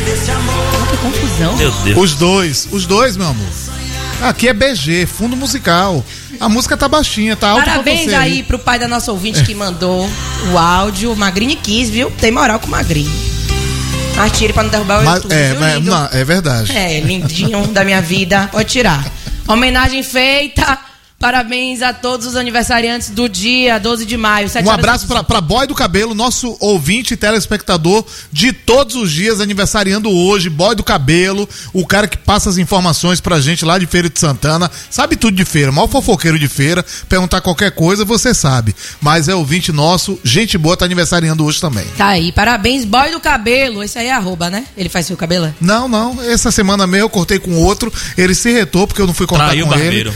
Que confusão. Meu Deus. Os dois, os dois, meu amor. Aqui é B G, fundo musical. A música tá baixinha, tá alta. Parabéns pra você, aí pro pai da nossa ouvinte é. que mandou o áudio. O Magrini quis, viu? Tem moral com o Magrini. Mas tire pra não derrubar o mas, YouTube, é, viu, mas, não, é verdade. É, lindinho da minha vida. Pode tirar. Homenagem feita. Parabéns a todos os aniversariantes do dia, doze de maio. Um abraço pra, pra Boy do Cabelo, nosso ouvinte e telespectador de todos os dias, aniversariando hoje. Boy do Cabelo, o cara que passa as informações pra gente lá de Feira de Santana. Sabe tudo de feira, maior fofoqueiro de feira. Perguntar qualquer coisa, você sabe. Mas é ouvinte nosso, gente boa, tá aniversariando hoje também. Tá aí, parabéns, Boy do Cabelo. Esse aí é arroba, né? Ele faz seu cabelo? Não, não. Essa semana mesmo eu cortei com outro. Ele se retou porque eu não fui cortar Traiu com ele.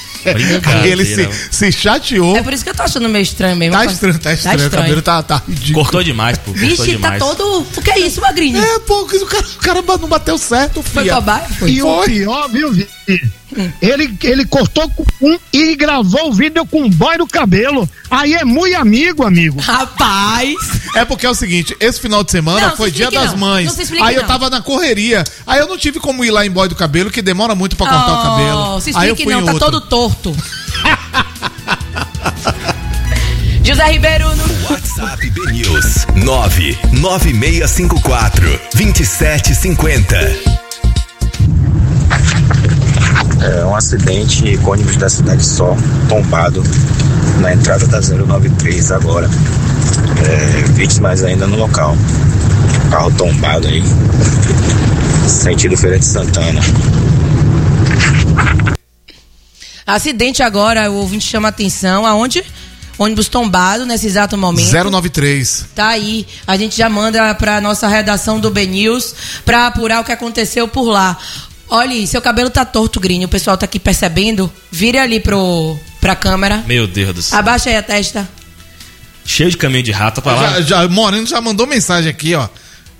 Ele se, se chateou. É por isso que eu tô achando meio estranho mesmo. Tá estranho, tá estranho. Tá estranho. O cabelo tá, tá ridículo. Cortou demais, pô. Vixe, tá todo. O que é isso, Magrinho? É, pô, o cara, o cara não bateu certo, filho. Foi cobaia? Foi. E o pior, viu, Vi? Ele, ele cortou com um e gravou o vídeo com um boy do cabelo. Aí é muito amigo, amigo. Rapaz! É porque é o seguinte, esse final de semana não, foi dia das não. mães. Não aí eu tava na correria. Aí eu não tive como ir lá em boy do cabelo, que demora muito pra cortar oh, o cabelo. Se aí eu fui não, tá outro. todo torto. José Ribeiro no WhatsApp B News nove nove seis cinco quatro dois sete cinco zero. É um acidente com ônibus da cidade só, tombado na entrada da zero nove três agora. É, vítimas ainda no local. Carro tombado aí, sentido Feira de Santana. Acidente agora, o ouvinte chama atenção. Aonde? Ônibus tombado nesse exato momento. zero nove três. Tá aí. A gente já manda pra nossa redação do B News pra apurar o que aconteceu por lá. Olha, seu cabelo tá torto, Grinho. O pessoal tá aqui percebendo. Vire ali pro, pra câmera. Meu Deus do céu. Abaixa aí a testa. Cheio de caminho de rato pra lá. Já, já, Moreno já mandou mensagem aqui, ó.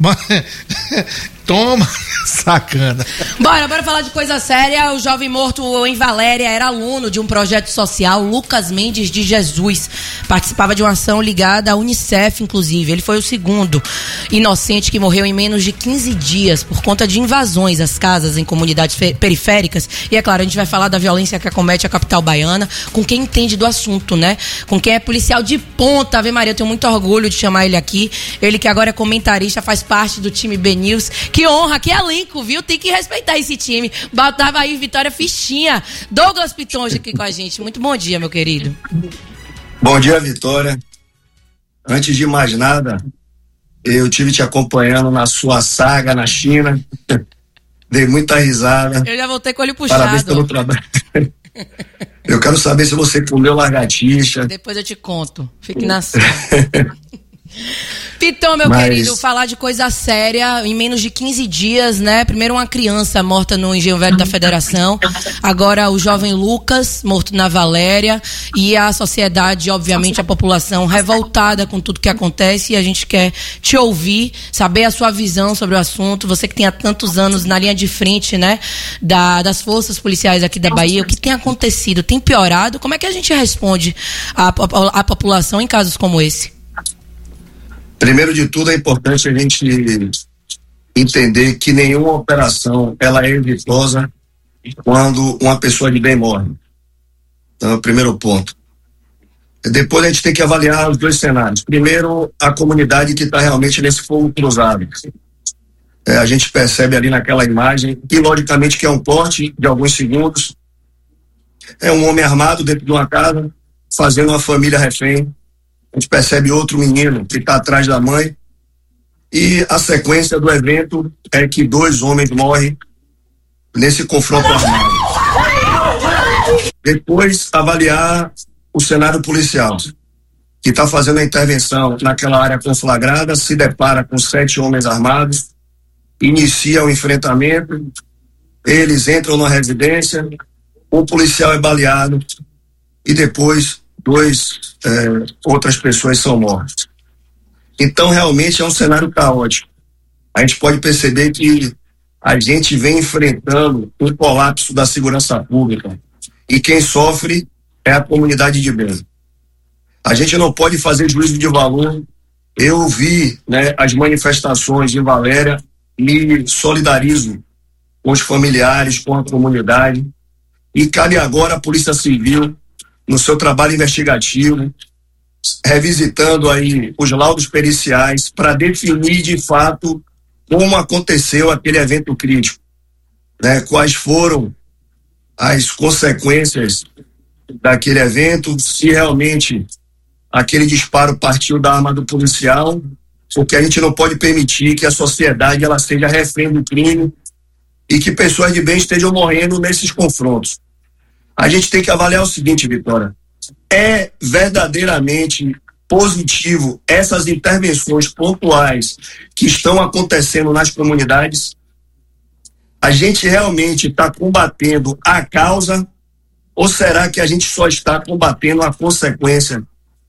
Toma, sacana. Bora, bora falar de coisa séria. O jovem morto em Valéria era aluno de um projeto social, Lucas Mendes de Jesus. Participava de uma ação ligada à Unicef, inclusive. Ele foi o segundo inocente que morreu em menos de quinze dias por conta de invasões às casas em comunidades periféricas. E é claro, a gente vai falar da violência que acomete a capital baiana, com quem entende do assunto, né? Com quem é policial de ponta. Ave Maria, eu tenho muito orgulho de chamar ele aqui. Ele que agora é comentarista, faz parte do time B News. Que honra, que elenco, viu? Tem que respeitar esse time. Botava aí Vitória Fichinha. Douglas Pitonja aqui com a gente. Muito bom dia, meu querido. Bom dia, Vitória. Antes de mais nada, eu tive te acompanhando na sua saga na China. Dei muita risada. Eu já voltei com o olho puxado. Parabéns pelo trabalho. Eu quero saber se você comeu lagartixa. Depois eu te conto. Fique na sua. Piton, meu Mas... querido, falar de coisa séria em menos de quinze dias, né? Primeiro uma criança morta no Engenho Velho da Federação, agora o jovem Lucas morto na Valéria e a sociedade, obviamente, a população revoltada com tudo que acontece, e a gente quer te ouvir, saber a sua visão sobre o assunto, você que tem há tantos anos na linha de frente, né? Da, das forças policiais aqui da Bahia, o que tem acontecido? Tem piorado? Como é que a gente responde à, à, à população em casos como esse? Primeiro de tudo, é importante a gente entender que nenhuma operação ela é exitosa quando uma pessoa de bem morre. Então, é o primeiro ponto. Depois a gente tem que avaliar os dois cenários. Primeiro, a comunidade que está realmente nesse fogo cruzado. É, a gente percebe ali naquela imagem, e logicamente que é um corte de alguns segundos. É um homem armado dentro de uma casa, fazendo uma família refém. A gente percebe outro menino que está atrás da mãe, e a sequência do evento é que dois homens morrem nesse confronto armado. Depois, avaliar o cenário policial, que está fazendo a intervenção naquela área conflagrada, se depara com sete homens armados, inicia o enfrentamento, eles entram na residência, o policial é baleado e depois dois é, outras pessoas são mortas. Então realmente é um cenário caótico. A gente pode perceber que a gente vem enfrentando um colapso da segurança pública, e quem sofre é a comunidade de bem. A gente não pode fazer juízo de valor. Eu vi, né, as manifestações em Valéria, me solidarizo com os familiares, com a comunidade, e cabe agora a Polícia Civil, no seu trabalho investigativo, revisitando aí os laudos periciais para definir de fato como aconteceu aquele evento crítico, né? Quais foram as consequências daquele evento, se realmente aquele disparo partiu da arma do policial, porque a gente não pode permitir que a sociedade ela seja refém do crime e que pessoas de bem estejam morrendo nesses confrontos. A gente tem que avaliar o seguinte, Vitória: é verdadeiramente positivo essas intervenções pontuais que estão acontecendo nas comunidades? A gente realmente está combatendo a causa, ou será que a gente só está combatendo a consequência?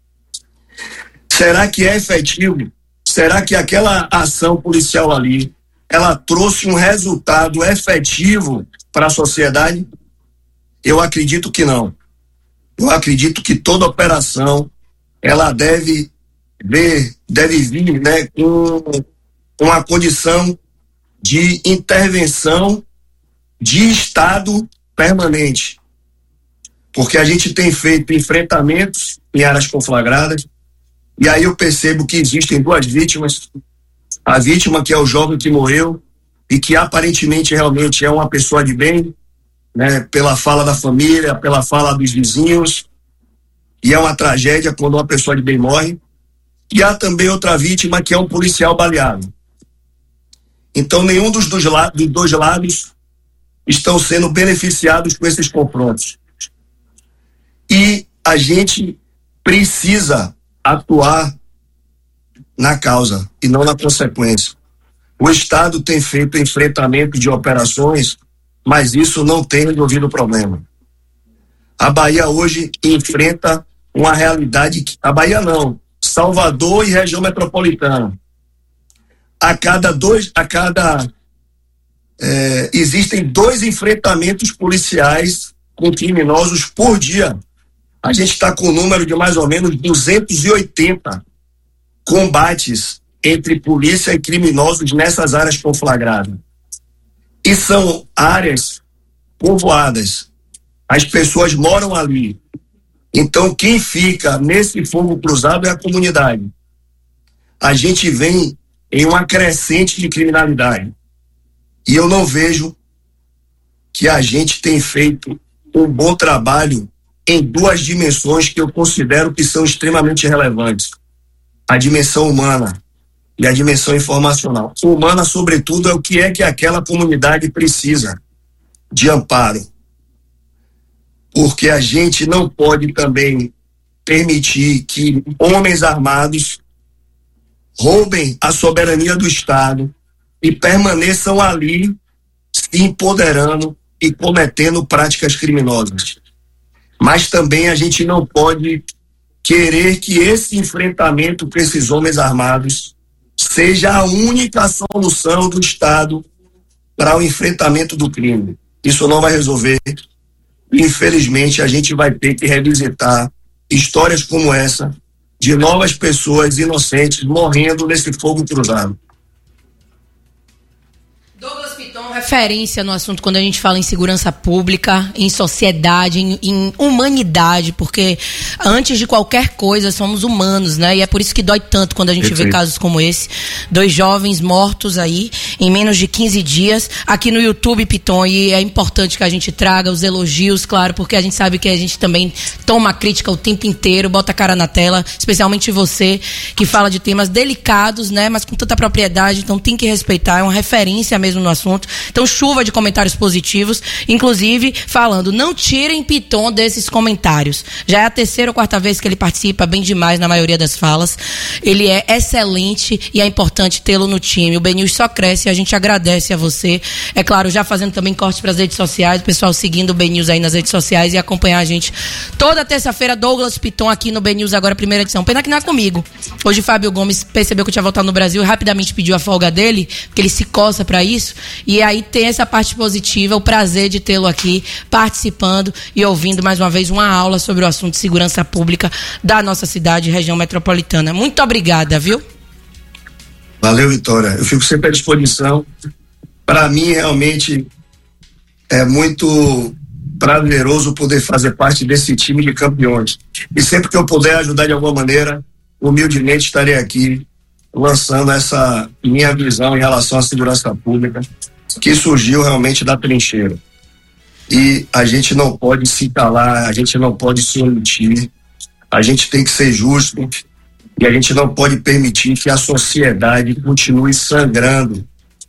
Será que é efetivo? Será que aquela ação policial ali, ela trouxe um resultado efetivo para a sociedade? Eu acredito que não. Eu acredito que toda operação ela deve ver, deve vir, né, com uma condição de intervenção de Estado permanente. Porque a gente tem feito enfrentamentos em áreas conflagradas, e aí eu percebo que existem duas vítimas. A vítima, que é o jovem que morreu e que aparentemente realmente é uma pessoa de bem, né, pela fala da família, pela fala dos vizinhos, e é uma tragédia quando uma pessoa de bem morre. E há também outra vítima, que é um policial baleado. Então nenhum dos dois, lados, dos dois lados estão sendo beneficiados com esses confrontos. E a gente precisa atuar na causa e não na consequência. O Estado tem feito enfrentamento de operações, mas isso não tem resolvido o problema. A Bahia hoje enfrenta uma realidade que... A Bahia não, Salvador e região metropolitana. A cada dois... A cada... É, existem dois enfrentamentos policiais com criminosos por dia. A gente está com um número de mais ou menos duzentos e oitenta combates entre polícia e criminosos nessas áreas conflagradas. E são áreas povoadas. As pessoas moram ali. Então, quem fica nesse fogo cruzado é a comunidade. A gente vem em uma crescente de criminalidade. E eu não vejo que a gente tem feito um bom trabalho em duas dimensões que eu considero que são extremamente relevantes. A dimensão humana e a dimensão informacional. Humana, sobretudo, é o que é que aquela comunidade precisa de amparo. Porque a gente não pode também permitir que homens armados roubem a soberania do Estado e permaneçam ali se empoderando e cometendo práticas criminosas. Mas também a gente não pode querer que esse enfrentamento com esses homens armados seja a única solução do Estado para o enfrentamento do crime. Isso não vai resolver. Infelizmente, a gente vai ter que revisitar histórias como essa de novas pessoas inocentes morrendo nesse fogo cruzado. Douglas Piton, referência no assunto quando a gente fala em segurança pública, em sociedade, em, em humanidade, porque antes de qualquer coisa somos humanos, né? E é por isso que dói tanto quando a gente Perfeito. vê casos como esse. Dois jovens mortos aí em menos de quinze dias aqui no YouTube, Piton, e é importante que a gente traga os elogios, claro, porque a gente sabe que a gente também toma crítica o tempo inteiro, bota a cara na tela, especialmente você, que fala de temas delicados, né? Mas com tanta propriedade, então tem que respeitar, é uma referência mesmo no assunto. Então, chuva de comentários positivos, inclusive falando, não tirem Piton desses comentários. Já é a terceira ou quarta vez que ele participa, bem demais na maioria das falas. Ele é excelente e é importante tê-lo no time. O BNews só cresce e a gente agradece a você. É claro, já fazendo também corte para as redes sociais, o pessoal seguindo o BNews aí nas redes sociais e acompanhar a gente toda terça-feira. Douglas Piton aqui no BNews Agora, primeira edição. Pena que não é comigo. Hoje Fábio Gomes percebeu que eu tinha voltado no Brasil e rapidamente pediu a folga dele, porque ele se coça para isso. E aí tem essa parte positiva, o prazer de tê-lo aqui participando e ouvindo mais uma vez uma aula sobre o assunto de segurança pública da nossa cidade e região metropolitana. Muito obrigada, viu? Valeu, Vitória. Eu fico sempre à disposição. Para mim, realmente, é muito prazeroso poder fazer parte desse time de campeões. E sempre que eu puder ajudar de alguma maneira, humildemente estarei aqui lançando essa minha visão em relação à segurança pública, que surgiu realmente da trincheira. E a gente não pode se calar, a gente não pode se omitir, a gente tem que ser justo e a gente não pode permitir que a sociedade continue sangrando.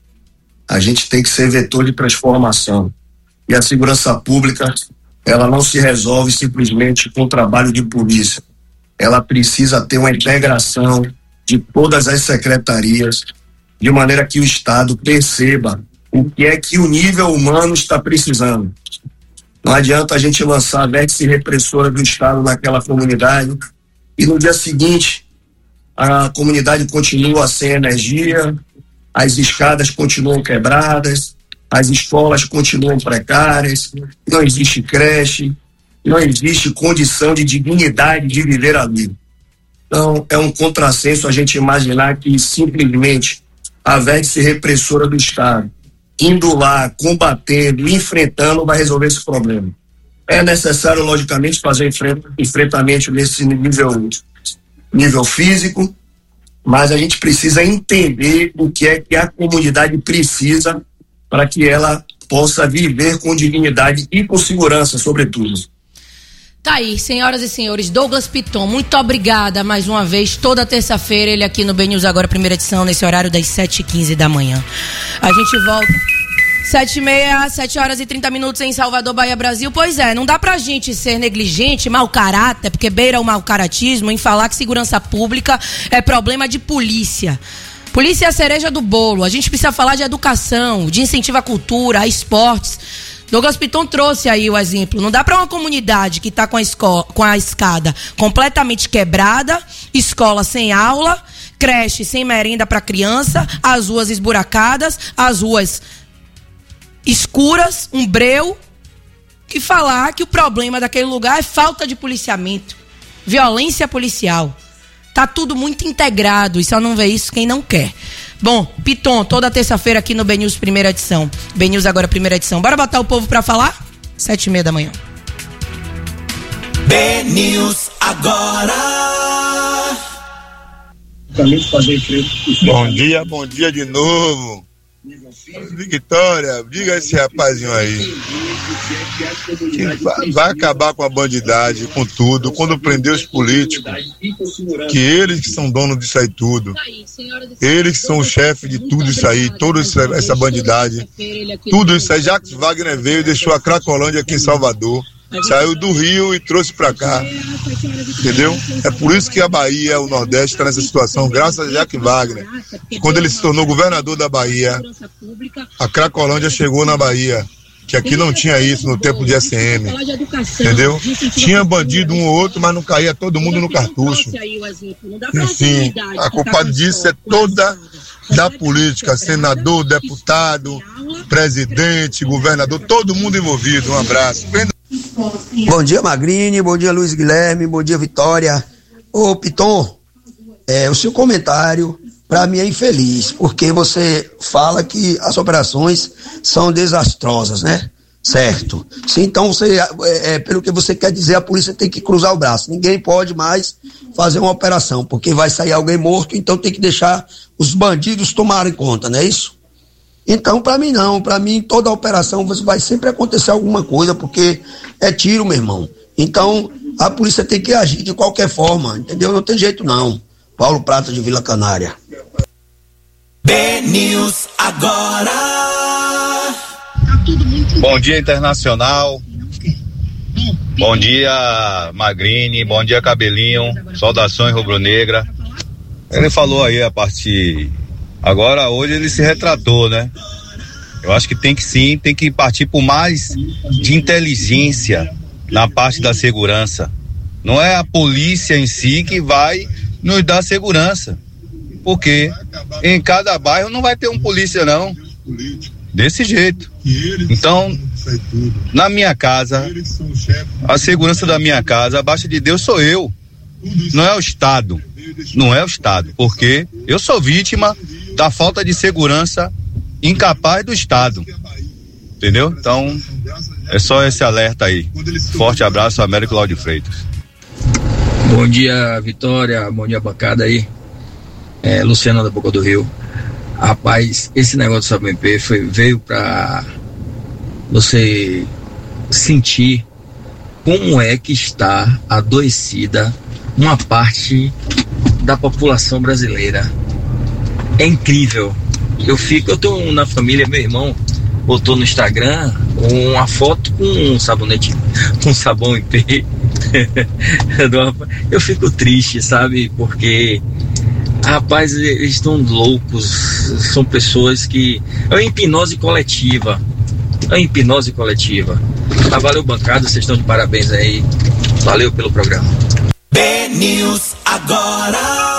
A gente tem que ser vetor de transformação. E a segurança pública, ela não se resolve simplesmente com o trabalho de polícia. Ela precisa ter uma integração de todas as secretarias, de maneira que o Estado perceba o que é que o nível humano está precisando. Não adianta a gente lançar a vértice repressora do Estado naquela comunidade e no dia seguinte a comunidade continua sem energia, as escadas continuam quebradas, as escolas continuam precárias, não existe creche, não existe condição de dignidade de viver ali. Então, é um contrassenso a gente imaginar que simplesmente a vértice repressora do Estado, indo lá, combatendo, enfrentando, vai resolver esse problema. É necessário, logicamente, fazer enfrentamento nesse nível, nível físico, mas a gente precisa entender o que é que a comunidade precisa para que ela possa viver com dignidade e com segurança, sobretudo. Tá aí, senhoras e senhores, Douglas Piton, muito obrigada mais uma vez, toda terça-feira, ele aqui no BNews Agora, primeira edição, nesse horário das sete e quinze da manhã. A gente volta sete e meia, sete horas e trinta minutos em Salvador, Bahia, Brasil. Pois é, não dá pra gente ser negligente, mau caráter, porque beira o mau caratismo, em falar que segurança pública é problema de polícia. Polícia é a cereja do bolo, a gente precisa falar de educação, de incentivo à cultura, a esportes. Douglas Piton trouxe aí o exemplo. Não dá para uma comunidade que está com a escola, com a escada completamente quebrada, escola sem aula, creche sem merenda para criança, as ruas esburacadas, as ruas escuras, um breu, e falar que o problema daquele lugar é falta de policiamento, violência policial. Tá tudo muito integrado e só não vê isso quem não quer. Bom, Piton, toda terça-feira aqui no BNews primeira edição. BNews Agora, primeira edição. Bora botar o povo pra falar? Sete e meia da manhã. BNews Agora. Bom dia, bom dia de novo. Vitória, diga a esse rapazinho aí que vai, vai acabar com a bandidagem, com tudo, quando prender os políticos, que eles que são donos disso aí tudo, eles que são o chefe de tudo isso aí, toda essa bandidagem, tudo isso aí. Jacques Wagner veio e deixou a Cracolândia aqui em Salvador, Saiu do Rio e trouxe para cá, entendeu? É por isso que a Bahia, o Nordeste, está nessa situação, graças a Jacques Wagner. Quando ele se tornou governador da Bahia, a Cracolândia chegou na Bahia, que aqui não tinha isso no tempo de S M, entendeu? Tinha bandido um ou outro, mas não caía todo mundo no cartucho. Enfim, a culpa disso é toda da política, senador, deputado, presidente, governador, todo mundo envolvido. Um abraço. Bom dia, Magrini, bom dia, Luiz Guilherme, bom dia, Vitória. Ô, Piton, é, o seu comentário para mim é infeliz, porque você fala que as operações são desastrosas, né? Certo. Sim, então, você, é, é, pelo que você quer dizer, a polícia tem que cruzar o braço. Ninguém pode mais fazer uma operação, porque vai sair alguém morto, então tem que deixar os bandidos tomarem conta, não é isso? Então, para mim não, para mim toda operação vai sempre acontecer alguma coisa, porque é tiro, meu irmão. Então, a polícia tem que agir de qualquer forma, entendeu? Não tem jeito não. Paulo Prata de Vila Canária. B-News agora. Bom dia, Internacional. Bom dia, Magrini. Bom dia, Cabelinho. Saudações, rubro-negra. Ele falou aí a partir... Agora, hoje ele se retratou, né? Eu acho que tem que sim, tem que partir por mais de inteligência na parte da segurança. Não é a polícia em si que vai nos dar segurança. Porque em cada bairro não vai ter um polícia, não. Desse jeito. Então, na minha casa, a segurança da minha casa, abaixo de Deus sou eu. Não é o Estado. Não é o Estado. Porque eu sou vítima da falta de segurança incapaz do Estado. Entendeu? Então, é só esse alerta aí. Forte abraço, Américo Cláudio Freitas. Bom dia, Vitória. Bom dia, bancada aí. É, Luciano da Boca do Rio. Rapaz, esse negócio do Sub M P foi, veio pra você sentir como é que está adoecida uma parte da população brasileira. É incrível. Eu fico, eu tô na família, meu irmão botou no Instagram uma foto com um sabonete, com sabão em pé. Eu fico triste, sabe? Porque, rapaz, eles estão loucos. São pessoas que... É uma hipnose coletiva. É uma hipnose coletiva. Ah, valeu, bancada. Vocês estão de parabéns aí. Valeu pelo programa. B-News agora.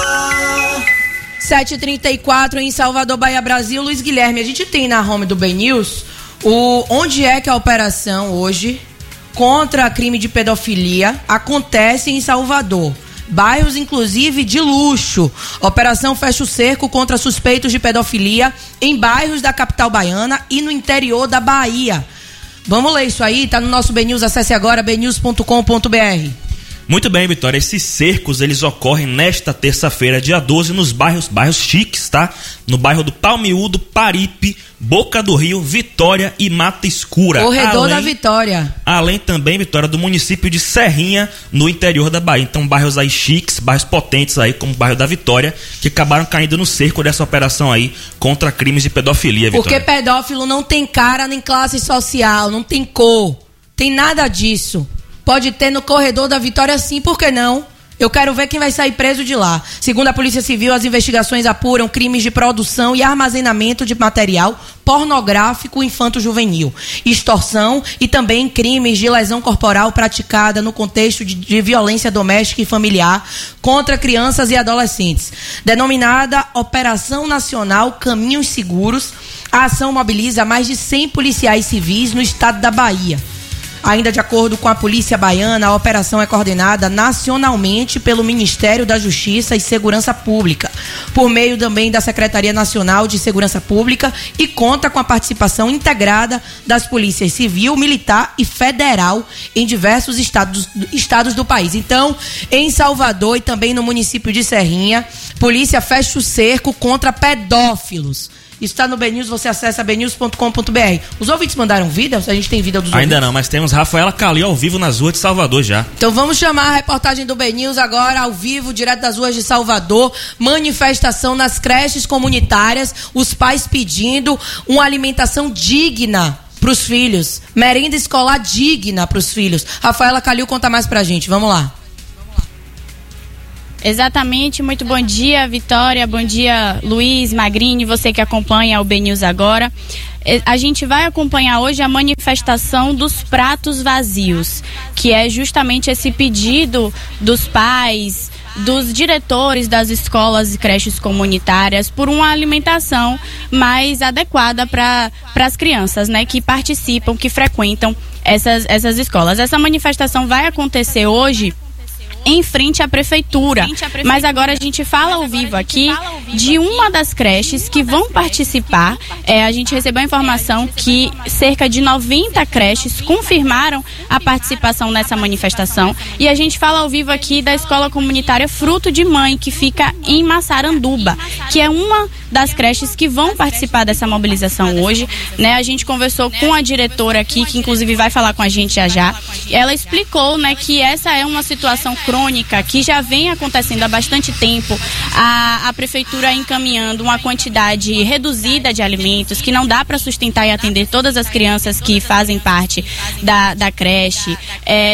sete e trinta e quatro em Salvador, Bahia, Brasil. Luiz Guilherme, a gente tem na home do B-News o, onde é que a operação hoje contra crime de pedofilia acontece em Salvador. Bairros, inclusive, de luxo. Operação fecha o cerco contra suspeitos de pedofilia em bairros da capital baiana e no interior da Bahia. Vamos ler isso aí, tá no nosso B-News, acesse agora b news ponto com ponto b r. Muito bem, Vitória, esses cercos eles ocorrem nesta terça-feira, dia doze, nos bairros, bairros chiques, tá? No bairro do Palmiúdo, Paripe, Boca do Rio, Vitória e Mata Escura. Corredor além, da Vitória. Além também, Vitória, do município de Serrinha, no interior da Bahia. Então, bairros aí chiques, bairros potentes aí, como o bairro da Vitória, que acabaram caindo no cerco dessa operação aí contra crimes de pedofilia, Vitória. Porque pedófilo não tem cara nem classe social, não tem cor, tem nada disso. Pode ter no corredor da Vitória sim, por que não? Eu quero ver quem vai sair preso de lá. Segundo a Polícia Civil, as investigações apuram crimes de produção e armazenamento de material pornográfico infanto-juvenil, extorsão e também crimes de lesão corporal praticada no contexto de, de violência doméstica e familiar contra crianças e adolescentes. Denominada Operação Nacional Caminhos Seguros, a ação mobiliza mais de cem policiais civis no estado da Bahia. Ainda de acordo com a Polícia Baiana, a operação é coordenada nacionalmente pelo Ministério da Justiça e Segurança Pública, por meio também da Secretaria Nacional de Segurança Pública, e conta com a participação integrada das polícias civil, militar e federal em diversos estados, estados do país. Então, em Salvador e também no município de Serrinha, polícia fecha o cerco contra pedófilos. Isso está no B-News, você acessa b news ponto com ponto b r. Os ouvintes mandaram vida? A gente tem vida dos Ainda ouvintes? não, mas temos Rafaela Calil ao vivo nas ruas de Salvador já. Então vamos chamar a reportagem do B-News agora, ao vivo, direto das ruas de Salvador. Manifestação nas creches comunitárias, os pais pedindo uma alimentação digna para os filhos, merenda escolar digna para os filhos. Rafaela Calil conta mais pra gente, vamos lá. Exatamente, muito bom dia, Vitória, bom dia, Luiz, Magrini, você que acompanha o B News agora. A gente vai acompanhar hoje a manifestação dos pratos vazios, que é justamente esse pedido dos pais, dos diretores das escolas e creches comunitárias por uma alimentação mais adequada para as crianças, né, que participam, que frequentam essas, essas escolas. Essa manifestação vai acontecer hoje em frente à prefeitura, mas agora a gente fala ao vivo aqui de uma das creches que vão participar. É, a gente recebeu a informação que cerca de noventa creches confirmaram a participação nessa manifestação, e a gente fala ao vivo aqui da escola comunitária Fruto de Mãe, que fica em Massaranduba, que é uma das creches que vão participar dessa mobilização hoje, né? A gente conversou com a diretora aqui, que inclusive vai falar com a gente já já. Ela explicou, né, que essa é uma situação crônica que já vem acontecendo há bastante tempo. A, a prefeitura encaminhando uma quantidade reduzida de alimentos que não dá para sustentar e atender todas as crianças que fazem parte da, da creche. É,